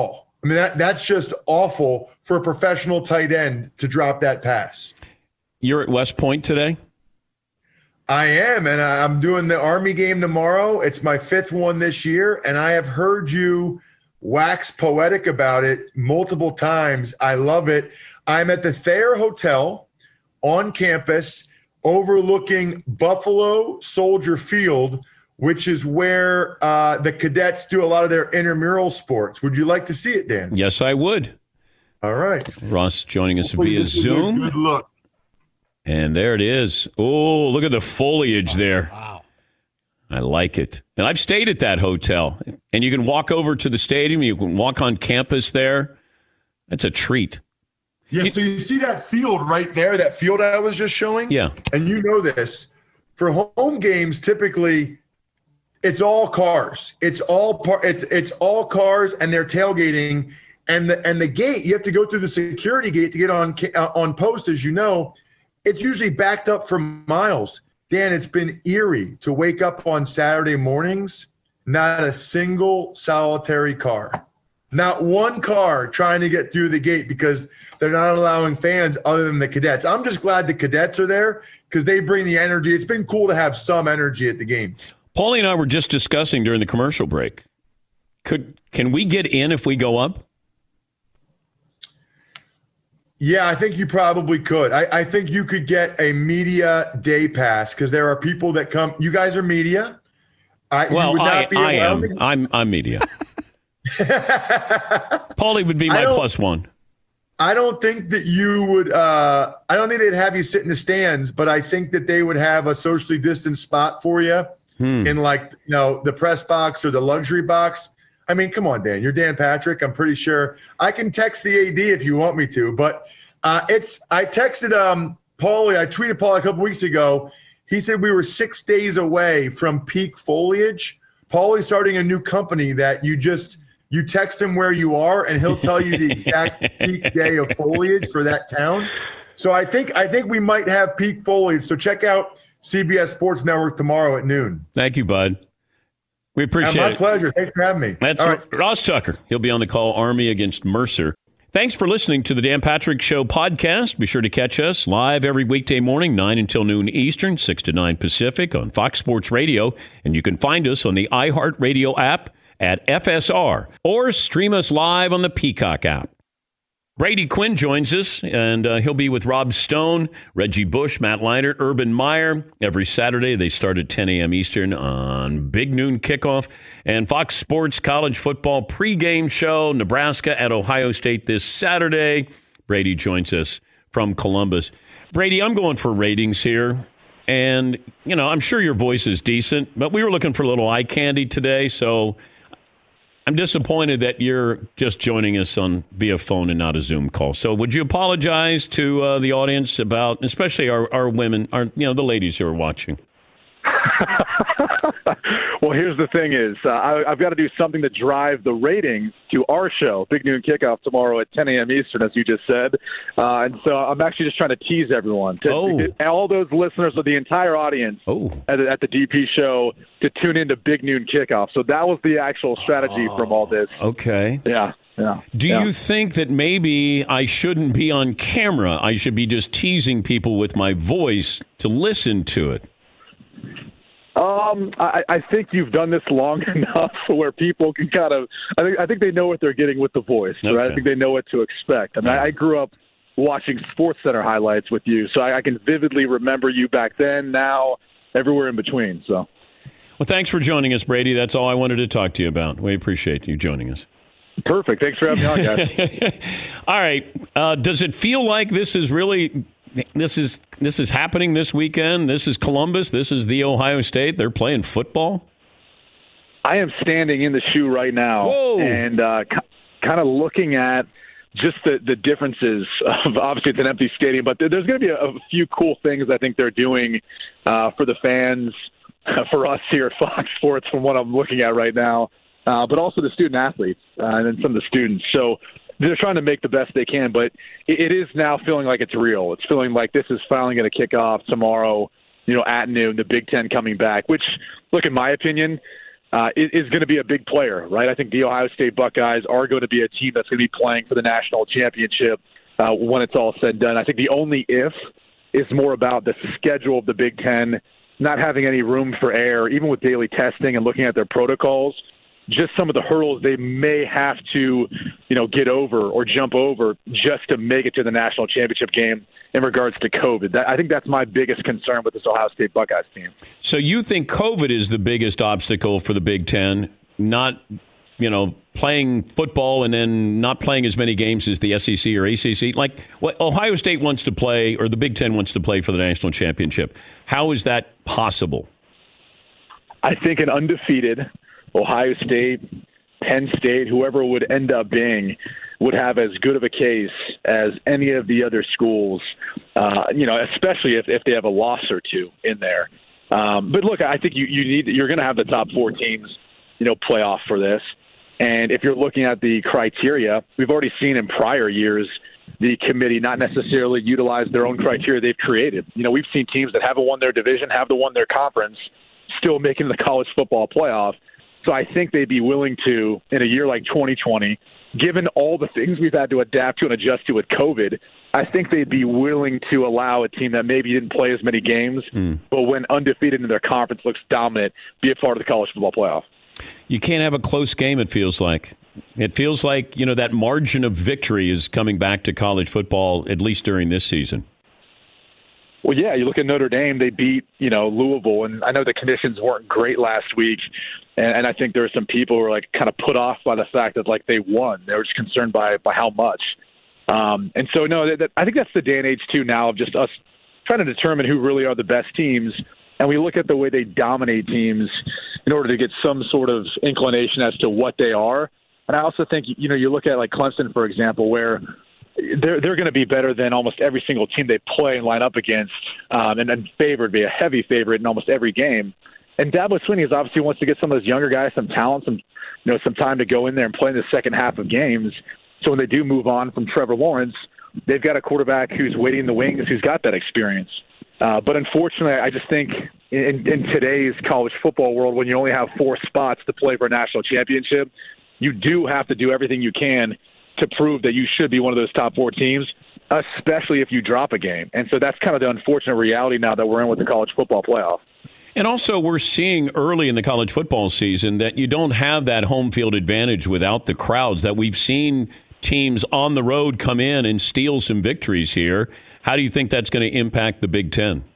I mean, that's just awful for a professional tight end to drop that pass. You're at West Point today? I am, and I'm doing the Army game tomorrow. It's my 5th one this year, and I have heard you wax poetic about it multiple times. I love it. I'm at the Thayer Hotel on campus overlooking Buffalo Soldier Field, which is where the cadets do a lot of their intramural sports. Would you like to see it, Dan? Yes, I would. All right. Ross joining us via Zoom. Good look. And there it is. Oh, look at the foliage there. Wow. I like it. And I've stayed at that hotel. And you can walk over to the stadium. You can walk on campus there. That's a treat. Yeah, so you see that field right there, that field I was just showing? Yeah. And you know this. For home games, typically, it's all cars. It's all cars, and they're tailgating. And the gate, you have to go through the security gate to get on post, as you know. It's usually backed up for miles. Dan, it's been eerie to wake up on Saturday mornings, not a single solitary car. Not one car trying to get through the gate because they're not allowing fans other than the cadets. I'm just glad the cadets are there because they bring the energy. It's been cool to have some energy at the games. Paulie and I were just discussing during the commercial break. Can we get in if we go up? Yeah, I think you probably could. I think you could get a media day pass because there are people that come. You guys are media. I am. I'm media. Paulie would be my plus one. I don't think that you would. I don't think they'd have you sit in the stands, but I think that they would have a socially distanced spot for you in the press box or the luxury box. I mean, come on, Dan. You're Dan Patrick. I'm pretty sure I can text the AD if you want me to. But I texted Paulie. I tweeted Paulie a couple weeks ago. He said we were 6 days away from peak foliage. Paulie's starting a new company that you text him where you are, and he'll tell you the exact peak day of foliage for that town. So I think we might have peak foliage. So check out CBS Sports Network tomorrow at noon. Thank you, bud. We appreciate it. My pleasure. Thanks for having me. That's right. Ross Tucker. He'll be on the call, Army against Mercer. Thanks for listening to the Dan Patrick Show podcast. Be sure to catch us live every weekday morning, 9 until noon Eastern, 6 to 9 Pacific on Fox Sports Radio. And you can find us on the iHeartRadio app at FSR or stream us live on the Peacock app. Brady Quinn joins us, and he'll be with Rob Stone, Reggie Bush, Matt Leinart, Urban Meyer. Every Saturday, they start at 10 a.m. Eastern on Big Noon Kickoff. And Fox Sports College Football pregame show, Nebraska at Ohio State this Saturday. Brady joins us from Columbus. Brady, I'm going for ratings here. And, I'm sure your voice is decent, but we were looking for a little eye candy today, so I'm disappointed that you're just joining us via phone and not a Zoom call. So would you apologize to the audience about, especially our women, the ladies who are watching? Well, here's the thing is I've got to do something to drive the ratings to our show, Big Noon Kickoff, tomorrow at 10 a.m. Eastern, as you just said. And so I'm actually just trying to tease everyone, all those listeners of the entire audience at the DP show to tune into Big Noon Kickoff. So that was the actual strategy from all this. Okay. Yeah. Do you think that maybe I shouldn't be on camera? I should be just teasing people with my voice to listen to it? I think you've done this long enough where people can kind of I think they know what they're getting with the voice. Okay. Right? I think they know what to expect. I mean, I grew up watching SportsCenter highlights with you, so I can vividly remember you back then, now, everywhere in between. So, well, thanks for joining us, Brady. That's all I wanted to talk to you about. We appreciate you joining us. Perfect. Thanks for having me on, guys. All right. Does it feel like this is really this is happening this weekend? This is Columbus. This is the Ohio State. They're playing football. I am standing in the shoe right now. Whoa. And kind of looking at just the differences of, obviously it's an empty stadium, but there's going to be a few cool things I think they're doing for the fans, for us here at Fox Sports from what I'm looking at right now, but also the student athletes and then some of the students. So they're trying to make the best they can, but it is now feeling like it's real. It's feeling like this is finally going to kick off tomorrow, at noon, the Big Ten coming back, which, look, in my opinion, is going to be a big player, right? I think the Ohio State Buckeyes are going to be a team that's going to be playing for the national championship when it's all said and done. I think the only if is more about the schedule of the Big Ten not having any room for error, even with daily testing and looking at their protocols. Just some of the hurdles they may have to, get over or jump over just to make it to the national championship game in regards to COVID. I think that's my biggest concern with this Ohio State Buckeyes team. So you think COVID is the biggest obstacle for the Big Ten, not, playing football and then not playing as many games as the SEC or ACC? Like what Ohio State wants to play or the Big Ten wants to play for the national championship. How is that possible? I think an undefeated Ohio State, Penn State, whoever it would end up being, would have as good of a case as any of the other schools, especially if they have a loss or two in there. But look, I think you're going to have the top four teams, play off for this. And if you're looking at the criteria, we've already seen in prior years the committee not necessarily utilize their own criteria they've created. We've seen teams that haven't won their division, haven't won their conference, still making the college football playoff. So I think they'd be willing to, in a year like 2020, given all the things we've had to adapt to and adjust to with COVID, I think they'd be willing to allow a team that maybe didn't play as many games, but when undefeated in their conference looks dominant, be a part of the college football playoff. You can't have a close game, it feels like. It feels like, that margin of victory is coming back to college football, at least during this season. Well, yeah, you look at Notre Dame, they beat, Louisville, and I know the conditions weren't great last week, and I think there were some people who were, kind of put off by the fact that, they won. They were just concerned by how much. And so, no, I think that's the day and age, too, now of just us trying to determine who really are the best teams, and we look at the way they dominate teams in order to get some sort of inclination as to what they are. And I also think, you look at, Clemson, for example, where they're going to be better than almost every single team they play and line up against, and then favored, be a heavy favorite in almost every game. And Dabo Swinney obviously wants to get some of those younger guys some talent, some time to go in there and play in the second half of games. So when they do move on from Trevor Lawrence, they've got a quarterback who's waiting in the wings, who's got that experience. But unfortunately, I just think in today's college football world, when you only have 4 spots to play for a national championship, you do have to do everything you can to prove that you should be one of those top 4 teams, especially if you drop a game. And so that's kind of the unfortunate reality now that we're in with the college football playoff. And also we're seeing early in the college football season that you don't have that home field advantage without the crowds, that we've seen teams on the road come in and steal some victories here. How do you think that's going to impact the Big Ten?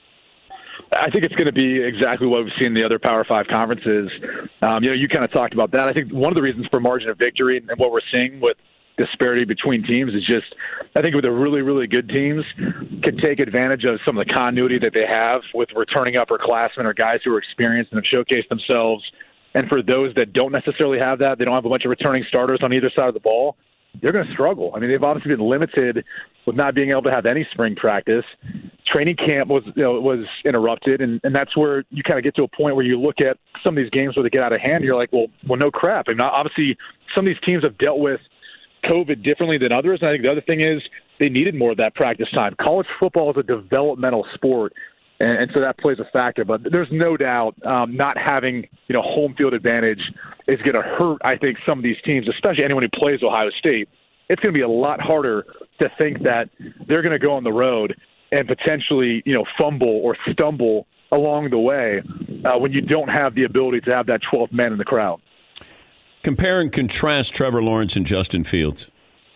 I think it's going to be exactly what we've seen in the other Power 5 conferences. You kind of talked about that. I think one of the reasons for margin of victory and what we're seeing with disparity between teams is just, I think with the really, really good teams can take advantage of some of the continuity that they have with returning upperclassmen or guys who are experienced and have showcased themselves. And for those that don't necessarily have that, they don't have a bunch of returning starters on either side of the ball, they're going to struggle. I mean, they've obviously been limited with not being able to have any spring practice. Training camp was interrupted, and that's where you kind of get to a point where you look at some of these games where they get out of hand, and you're like, well, no crap. I mean, obviously, some of these teams have dealt with COVID differently than others, and I think the other thing is they needed more of that practice time. College football is a developmental sport, and so that plays a factor. But there's no doubt not having home field advantage is going to hurt, I think, some of these teams, especially anyone who plays Ohio State. It's going to be a lot harder to think that they're going to go on the road and potentially, fumble or stumble along the way when you don't have the ability to have that 12th man in the crowd. Compare and contrast Trevor Lawrence and Justin Fields.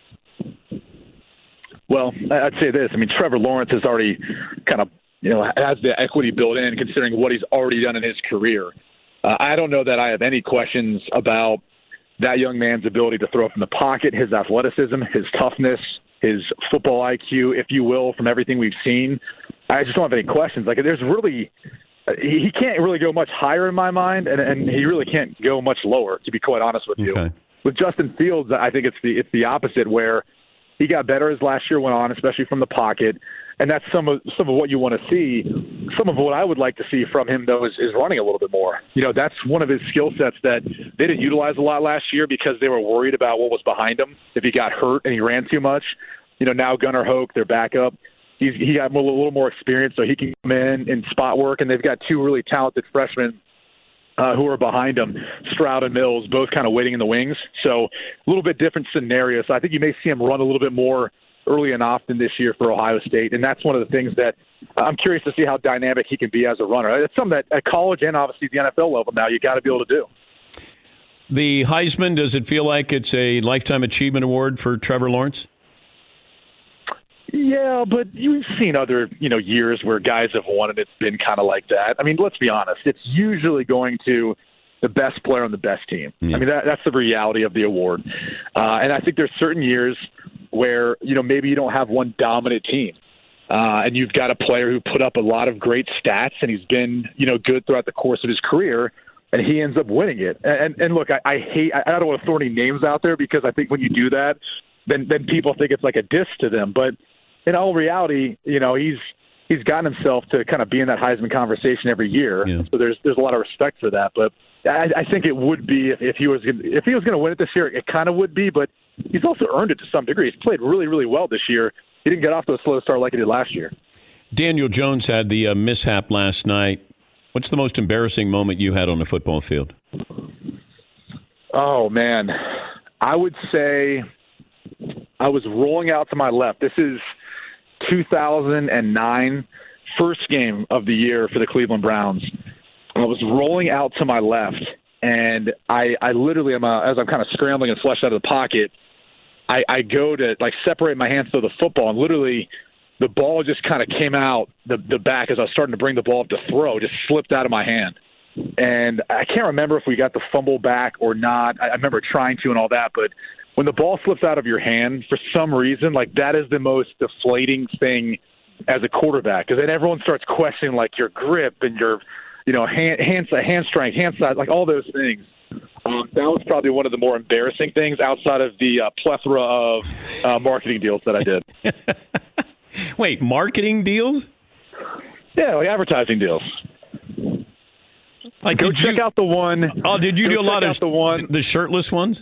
Well, I'd say this. I mean, Trevor Lawrence has already kind of, has the equity built in considering what he's already done in his career. I don't know that I have any questions about that young man's ability to throw from the pocket, his athleticism, his toughness, his football IQ, if you will, from everything we've seen. I just don't have any questions. There's really – he can't really go much higher in my mind, and he really can't go much lower, to be quite honest with you. Okay. With Justin Fields, I think it's the opposite, where he got better as last year went on, especially from the pocket, and that's some of what you want to see. Some of what I would like to see from him, though, is running a little bit more. That's one of his skill sets that they didn't utilize a lot last year because they were worried about what was behind him. If he got hurt and he ran too much, now Gunnar Hoke, their backup, he got a little more experience, so he can come in spot work, and they've got 2 really talented freshmen who are behind him, Stroud and Mills, both kind of waiting in the wings. So a little bit different scenario. So I think you may see him run a little bit more early and often this year for Ohio State. And that's one of the things that I'm curious to see how dynamic he can be as a runner. It's something that at college and obviously the NFL level now you got to be able to do. The Heisman, does it feel like it's a Lifetime Achievement Award for Trevor Lawrence? Yeah, but you've seen other, years where guys have won and it's been kind of like that. I mean, let's be honest. It's usually going to the best player on the best team. Yeah. I mean, that's the reality of the award. And I think there's certain years where, maybe you don't have one dominant team. And you've got a player who put up a lot of great stats and he's been, good throughout the course of his career. And he ends up winning it. And look, I don't want to throw any names out there because I think when you do that, then people think it's like a diss to them. But in all reality, he's gotten himself to kind of be in that Heisman conversation every year. Yeah. So there's a lot of respect for that. But I think it would be if he was going to win it this year, it kind of would be. But he's also earned it to some degree. He's played really, really well this year. He didn't get off to a slow start like he did last year. Daniel Jones had the mishap last night. What's the most embarrassing moment you had on the football field? Oh, man. I would say I was rolling out to my left. This is 2009, first game of the year for the Cleveland Browns. I was rolling out to my left, and I literally am, as I'm kind of scrambling and flush out of the pocket, I go to separate my hands to the football, and literally the ball just kind of came out the back as I was starting to bring the ball up to throw, just slipped out of my hand. And I can't remember if we got the fumble back or not. I remember trying to and all that, but when the ball slips out of your hand, for some reason, that is the most deflating thing as a quarterback, because then everyone starts questioning your grip and your, hand strength, hand size, all those things. That was probably one of the more embarrassing things outside of the plethora of marketing deals that I did. Wait, marketing deals? Yeah, advertising deals. Go check out the one. Oh, did you do a lot of the shirtless ones?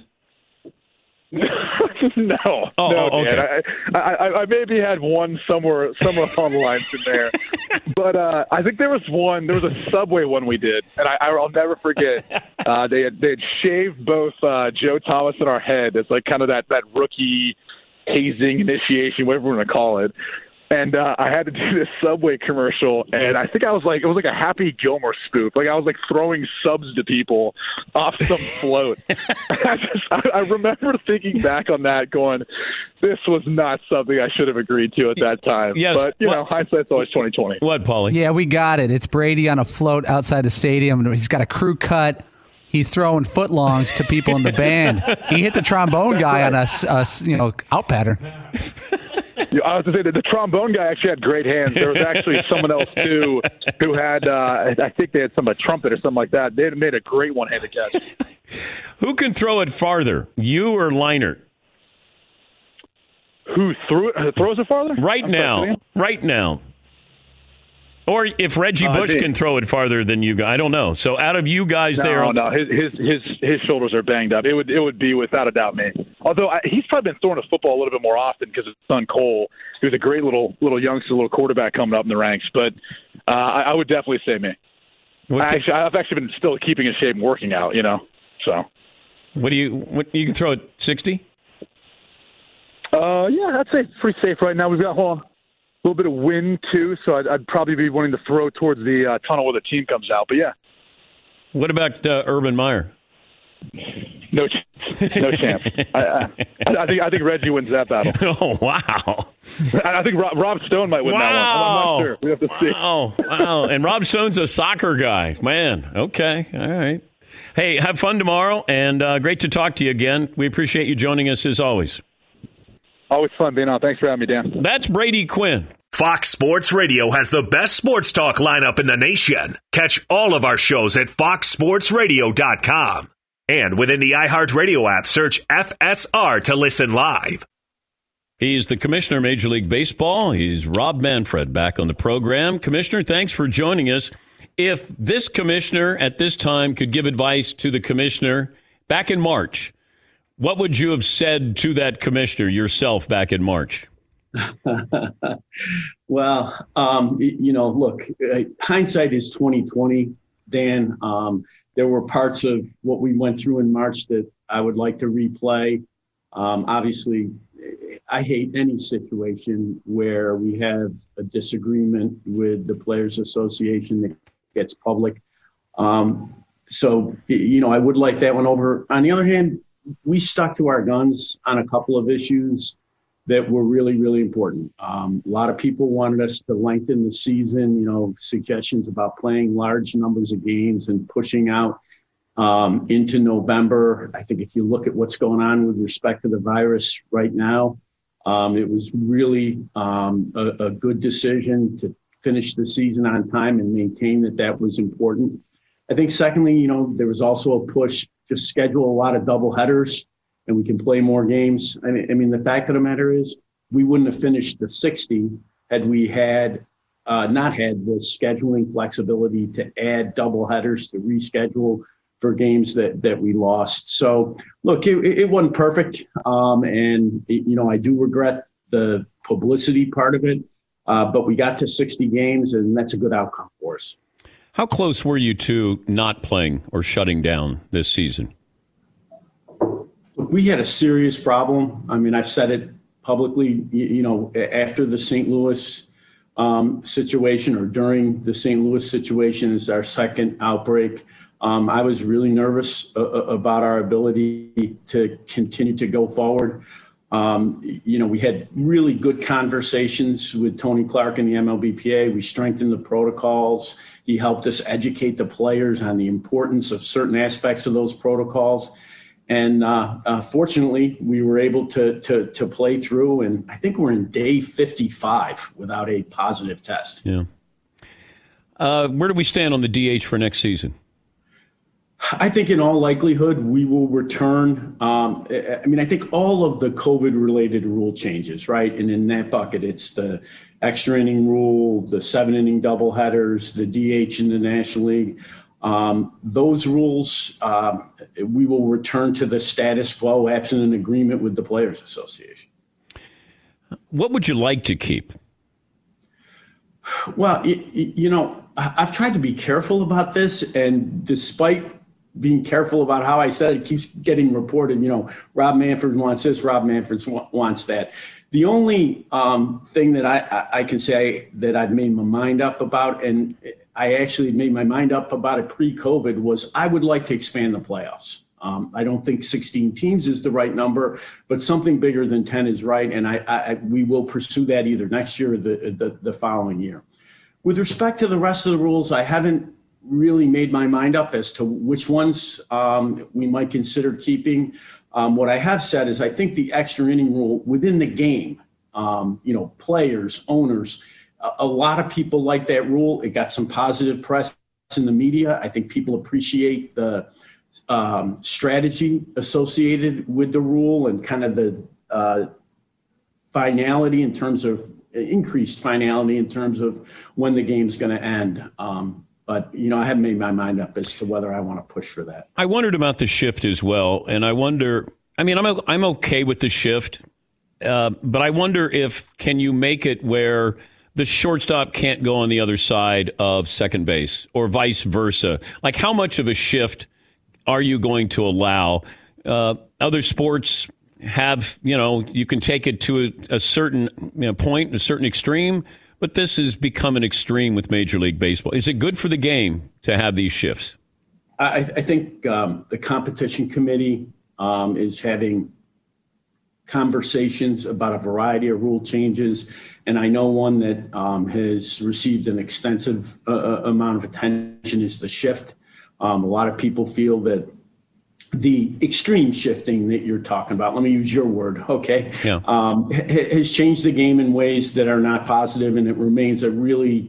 No. Oh, no, okay. Dan. I maybe had one somewhere on the lines in there, but I think there was a Subway one we did, and I'll never forget. They had shaved both Joe Thomas and our head. It's kind of that rookie hazing initiation, whatever you want to call it. And I had to do this Subway commercial, and I think it was like a Happy Gilmore spoof. I was throwing subs to people off some float. I remember thinking back on that, going, "This was not something I should have agreed to at that time." Yes, but hindsight's always 20/20. What, Paulie? Yeah, we got it. It's Brady on a float outside the stadium. He's got a crew cut. He's throwing footlongs to people in the band. He hit the trombone guy on a out pattern. I was going to say that the trombone guy actually had great hands. There was actually someone else, too, who had, I think they had a trumpet or something like that. They had made a great one-handed catch. Who can throw it farther, you or Leinart? Who throws it farther? Right now. Or if Reggie Bush can throw it farther than you guys, I don't know. So out of you guys, No, his shoulders are banged up. It would be without a doubt me. Although he's probably been throwing a football a little bit more often because his son Cole, who's a great little youngster, little quarterback coming up in the ranks. But I would definitely say me. I've actually been still keeping in shape and working out. So. What you can throw at 60? Yeah, I'd say pretty safe right now. We've got a little bit of wind, too, so I'd probably be wanting to throw towards the tunnel where the team comes out. But, yeah. What about Urban Meyer? No chance. I think Reggie wins that battle. Oh, wow. I think Rob Stone might win that one. I'm not sure. We have to see. Wow. And Rob Stone's a soccer guy. Man, okay. All right. Hey, have fun tomorrow, and great to talk to you again. We appreciate you joining us as always. Always fun being on. Thanks for having me, Dan. That's Brady Quinn. Fox Sports Radio has the best sports talk lineup in the nation. Catch all of our shows at foxsportsradio.com. And within the iHeartRadio app, search FSR to listen live. He's the commissioner of Major League Baseball. He's Rob Manfred back on the program. Commissioner, thanks for joining us. If this commissioner at this time could give advice to the commissioner back in March, what would you have said to that commissioner yourself back in March? Well, look, hindsight is 20/20, Dan. there were parts of what we went through in March that I would like to replay. Obviously, I hate any situation where we have a disagreement with the Players Association that gets public. So, I would like that one over. On the other hand, we stuck to our guns on a couple of issues that were really, really important. A lot of people wanted us to lengthen the season, suggestions about playing large numbers of games and pushing out into November. I think if you look at what's going on with respect to the virus right now, it was really a good decision to finish the season on time and maintain that was important. I think secondly, there was also a push to schedule a lot of doubleheaders and we can play more games. I mean, the fact of the matter is we wouldn't have finished the 60 had we not had the scheduling flexibility to add doubleheaders, to reschedule for games that we lost. So, look, it wasn't perfect. And I do regret the publicity part of it, but we got to 60 games, and that's a good outcome for us. How close were you to not playing or shutting down this season? Look, we had a serious problem. I mean, I've said it publicly, after the St. Louis situation or during the St. Louis situation is our second outbreak. I was really nervous about our ability to continue to go forward. We had really good conversations with Tony Clark and the MLBPA. We strengthened the protocols. He helped us educate the players on the importance of certain aspects of those protocols. And fortunately, we were able to play through. And I think we're in day 55 without a positive test. Yeah. Where do we stand on the DH for next season? I think in all likelihood, we will return. I think all of the COVID-related rule changes, right? And in that bucket, it's the extra inning rule, the 7-inning doubleheaders, the DH in the National League. Those rules, we will return to the status quo absent an agreement with the Players Association. What would you like to keep? Well, I've tried to be careful about this, and despite being careful about how I said it, keeps getting reported, Rob Manfred wants this, Rob Manfred wants that. The only thing that I can say that I've made my mind up about, and I actually made my mind up about it pre-COVID, was I would like to expand the playoffs. I don't think 16 teams is the right number, but something bigger than 10 is right, and we will pursue that either next year or the following year. With respect to the rest of the rules, I haven't really made my mind up as to which ones we might consider keeping. What I have said is I think the extra inning rule within the game, players, owners, a lot of people like that rule. It got some positive press in the media. I think people appreciate the strategy associated with the rule and kind of the finality in terms of increased finality in terms of when the game's going to end. But, I haven't made my mind up as to whether I want to push for that. I wondered about the shift as well. And I wonder, I'm okay with the shift, but I wonder can you make it where the shortstop can't go on the other side of second base or vice versa? Like, how much of a shift are you going to allow? Other sports have, you can take it to a certain point, a certain extreme. But this has become an extreme with Major League Baseball. Is it good for the game to have these shifts? I think the competition committee is having conversations about a variety of rule changes. And I know one that has received an extensive amount of attention is the shift. A lot of people feel that the extreme shifting that you're talking about, let me use your word, okay, has changed the game in ways that are not positive, and it remains a really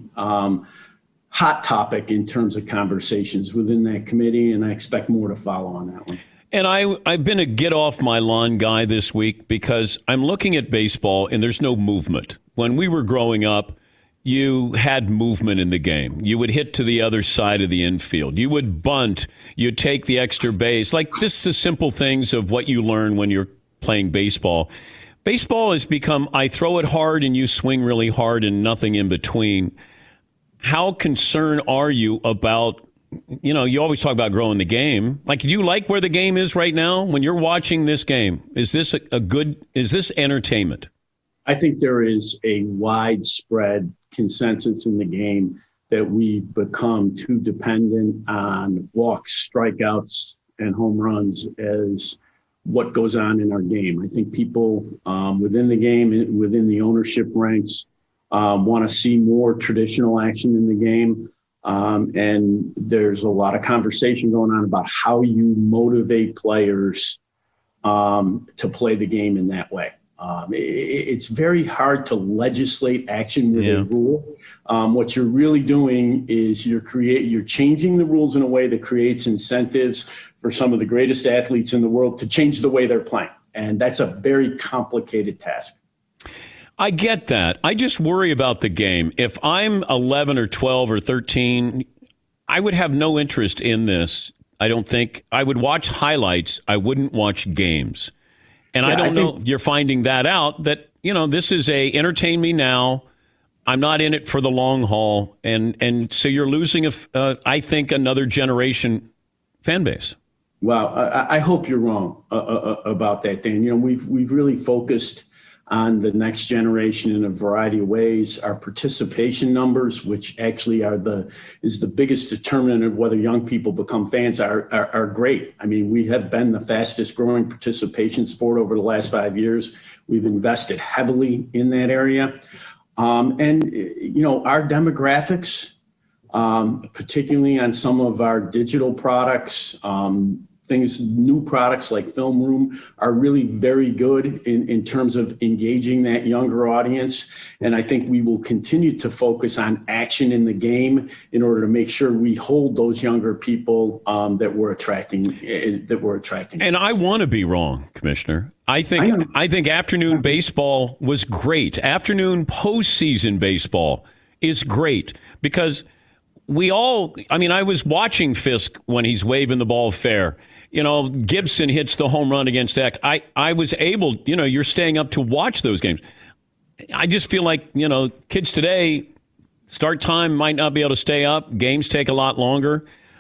hot topic in terms of conversations within that committee, and I expect more to follow on that one. And I've been a get off my lawn guy this week because I'm looking at baseball and there's no movement. When we were growing up, you had movement in the game. You would hit to the other side of the infield. You would bunt. You'd take the extra base. Like, this is the simple things of what you learn when you're playing baseball. Baseball has become, I throw it hard and you swing really hard and nothing in between. How concerned are you about you always talk about growing the game. Like, do you like where the game is right now when you're watching this game? Is this is this entertainment? I think there is a widespread consensus in the game that we've become too dependent on walks, strikeouts, and home runs as what goes on in our game. I think people within the game, within the ownership ranks, want to see more traditional action in the game. And there's a lot of conversation going on about how you motivate players to play the game in that way. It's very hard to legislate action with a rule. What you're really doing is you're changing the rules in a way that creates incentives for some of the greatest athletes in the world to change the way they're playing. And that's a very complicated task. I get that. I just worry about the game. If I'm 11 or 12 or 13, I would have no interest in this. I don't think. I would watch highlights. I wouldn't watch games. And I don't know if you're finding that out, that, this is entertain me now. I'm not in it for the long haul. And so you're losing, I think, another generation fan base. Well, I hope you're wrong about that, Dan. We've really focused on the next generation in a variety of ways. Our participation numbers, which actually is the biggest determinant of whether young people become fans, are great. I mean, we have been the fastest growing participation sport over the last 5 years. We've invested heavily in that area. And our demographics, particularly on some of our digital products, new products like Film Room are really very good in terms of engaging that younger audience. And I think we will continue to focus on action in the game in order to make sure we hold those younger people that we're attracting. And I want to be wrong, Commissioner. I think afternoon baseball was great. Afternoon postseason baseball is great because I was watching Fisk when he's waving the ball fair. Gibson hits the home run against Eck. I was able, you're staying up to watch those games. I just feel like, kids today, start time might not be able to stay up. Games take a lot longer.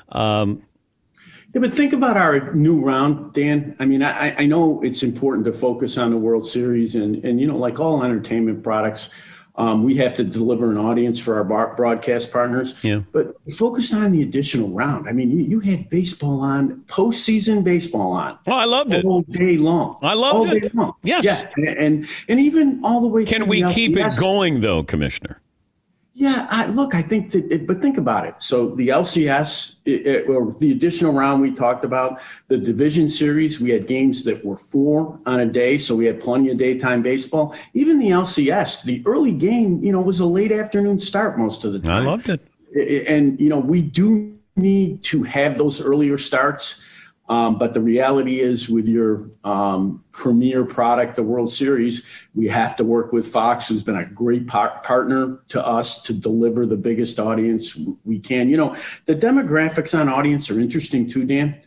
But think about our new round, Dan. I mean, I know it's important to focus on the World Series and like all entertainment products, we have to deliver an audience for our broadcast partners. Yeah. But focus on the additional round. I mean, you had baseball on, postseason baseball on. Oh, I loved it. All day long. I loved it. All day long. Yes. Yeah. And even all the way through. Can we keep it going, though, Commissioner? Yeah, I think that, but think about it. So the LCS, or the additional round we talked about, the division series, we had games that were 4 on a day, so we had plenty of daytime baseball. Even the LCS, the early game, was a late afternoon start most of the time. I loved it. And, we do need to have those earlier starts. But the reality is with your premier product, the World Series, we have to work with Fox, who's been a great partner to us to deliver the biggest audience we can. The demographics on audience are interesting too, Dan.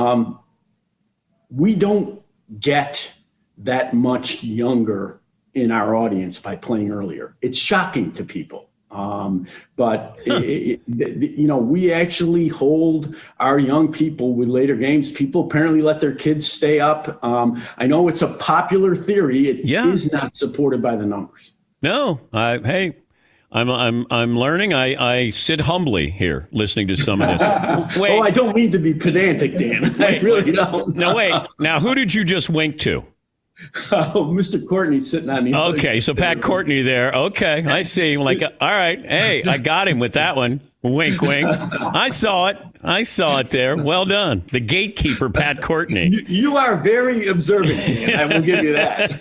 We don't get that much younger in our audience by playing earlier. It's shocking to people. But we actually hold our young people with later games. People apparently let their kids stay up. I know it's a popular theory. It is not supported by the numbers. No, I'm learning. I sit humbly here listening to some of this. Wait. Oh, I don't mean to be pedantic, Dan. I really don't. No, wait. Now, who did you just wink to? Oh, Mr. Courtney's sitting on the other Okay, side. so Pat Courtney there. Okay, I see. Like, all right. Hey, I got him with that one. Wink, wink. I saw it there. Well done. The gatekeeper, Pat Courtney. You are very observant, Dan. I will give you that.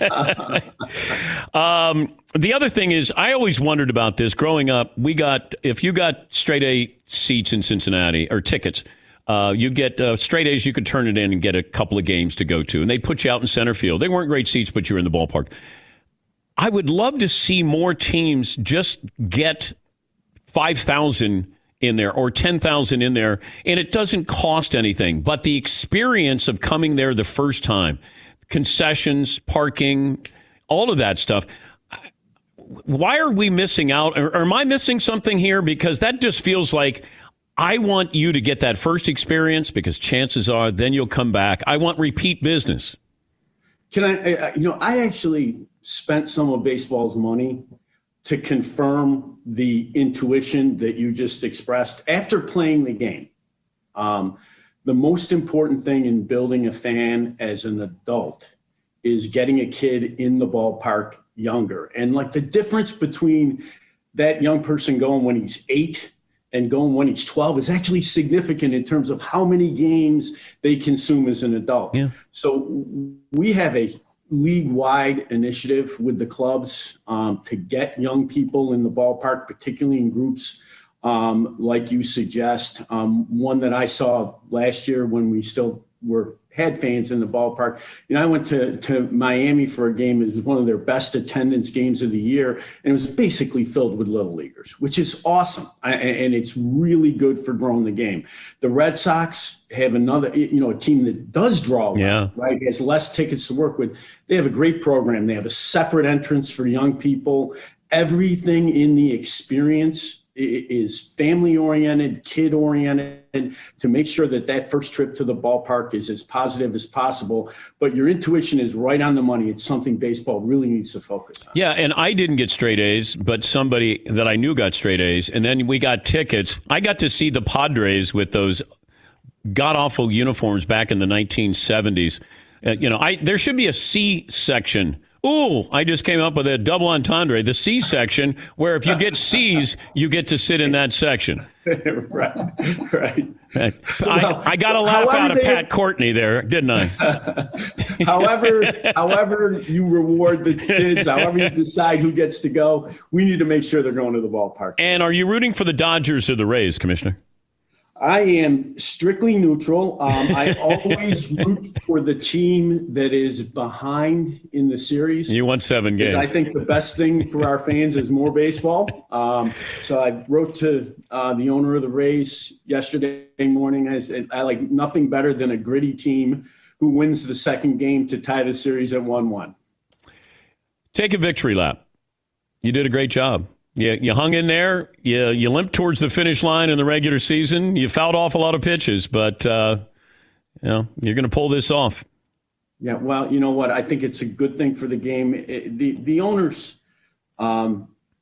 The other thing is, I always wondered about this. Growing up, if you got straight A seats in Cincinnati, or tickets, you get straight A's, you could turn it in and get a couple of games to go to. And they put you out in center field. They weren't great seats, but you were in the ballpark. I would love to see more teams just get 5,000 in there or 10,000 in there, and it doesn't cost anything. But the experience of coming there the first time, concessions, parking, all of that stuff. Why are we missing out? Or am I missing something here? Because that just feels like I want you to get that first experience because chances are then you'll come back. I want repeat business. Can I actually spent some of baseball's money to confirm the intuition that you just expressed after playing the game. The most important thing in building a fan as an adult is getting a kid in the ballpark younger. And like the difference between that young person going when he's 8 and going when he's 12 is actually significant in terms of how many games they consume as an adult. Yeah. So we have a league-wide initiative with the clubs to get young people in the ballpark, particularly in groups like you suggest. One that I saw last year when we still had fans in the ballpark. I went to Miami for a game. It was one of their best attendance games of the year, and it was basically filled with little leaguers, which is awesome, and it's really good for growing the game. The Red Sox have another, a team that does draw, right? Has less tickets to work with. They have a great program. They have a separate entrance for young people. Everything in the experience is family-oriented, kid-oriented, to make sure that first trip to the ballpark is as positive as possible. But your intuition is right on the money. It's something baseball really needs to focus on. Yeah, and I didn't get straight A's, but somebody that I knew got straight A's. And then we got tickets. I got to see the Padres with those god-awful uniforms back in the 1970s. There should be a C section. Ooh, I just came up with a double entendre, the C section, where if you get C's, you get to sit in that section. Right. I got a laugh out of Pat Courtney there, didn't I? However you reward the kids, however you decide who gets to go, we need to make sure they're going to the ballpark. And are you rooting for the Dodgers or the Rays, Commissioner? I am strictly neutral. I always root for the team that is behind in the series. You won 7 games. I think the best thing for our fans is more baseball. So I wrote to the owner of the Rays yesterday morning. I said, I like nothing better than a gritty team who wins the second game to tie the series at 1-1. Take a victory lap. You did a great job. You hung in there. You limped towards the finish line in the regular season. You fouled off a lot of pitches, but you're going to pull this off. Yeah, well, you know what? I think it's a good thing for the game. The owners and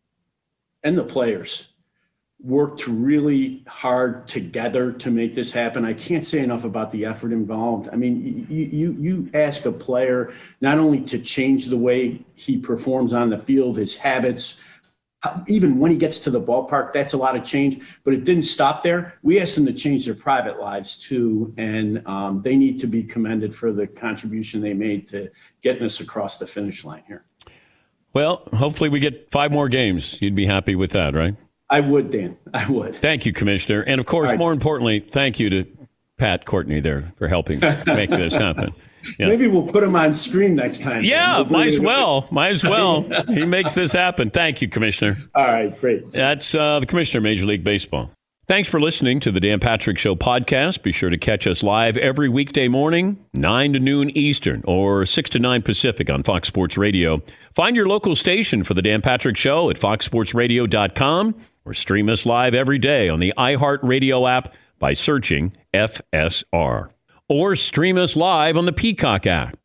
the players worked really hard together to make this happen. I can't say enough about the effort involved. I mean, you ask a player not only to change the way he performs on the field, his habits. Even when he gets to the ballpark, that's a lot of change, but it didn't stop there. We asked them to change their private lives too, and they need to be commended for the contribution they made to getting us across the finish line here. Well, hopefully we get 5 more games. You'd be happy with that, right? I would, Dan. I would. Thank you, Commissioner. And of course, more importantly, thank you to Pat Courtney there for helping make this happen. Yeah. Maybe we'll put him on screen next time. Yeah, might as well. He makes this happen. Thank you, Commissioner. All right, great. That's the Commissioner of Major League Baseball. Thanks for listening to the Dan Patrick Show podcast. Be sure to catch us live every weekday morning, 9 to noon Eastern or 6 to 9 Pacific on Fox Sports Radio. Find your local station for the Dan Patrick Show at foxsportsradio.com or stream us live every day on the iHeartRadio app by searching FSR. Or stream us live on the Peacock app.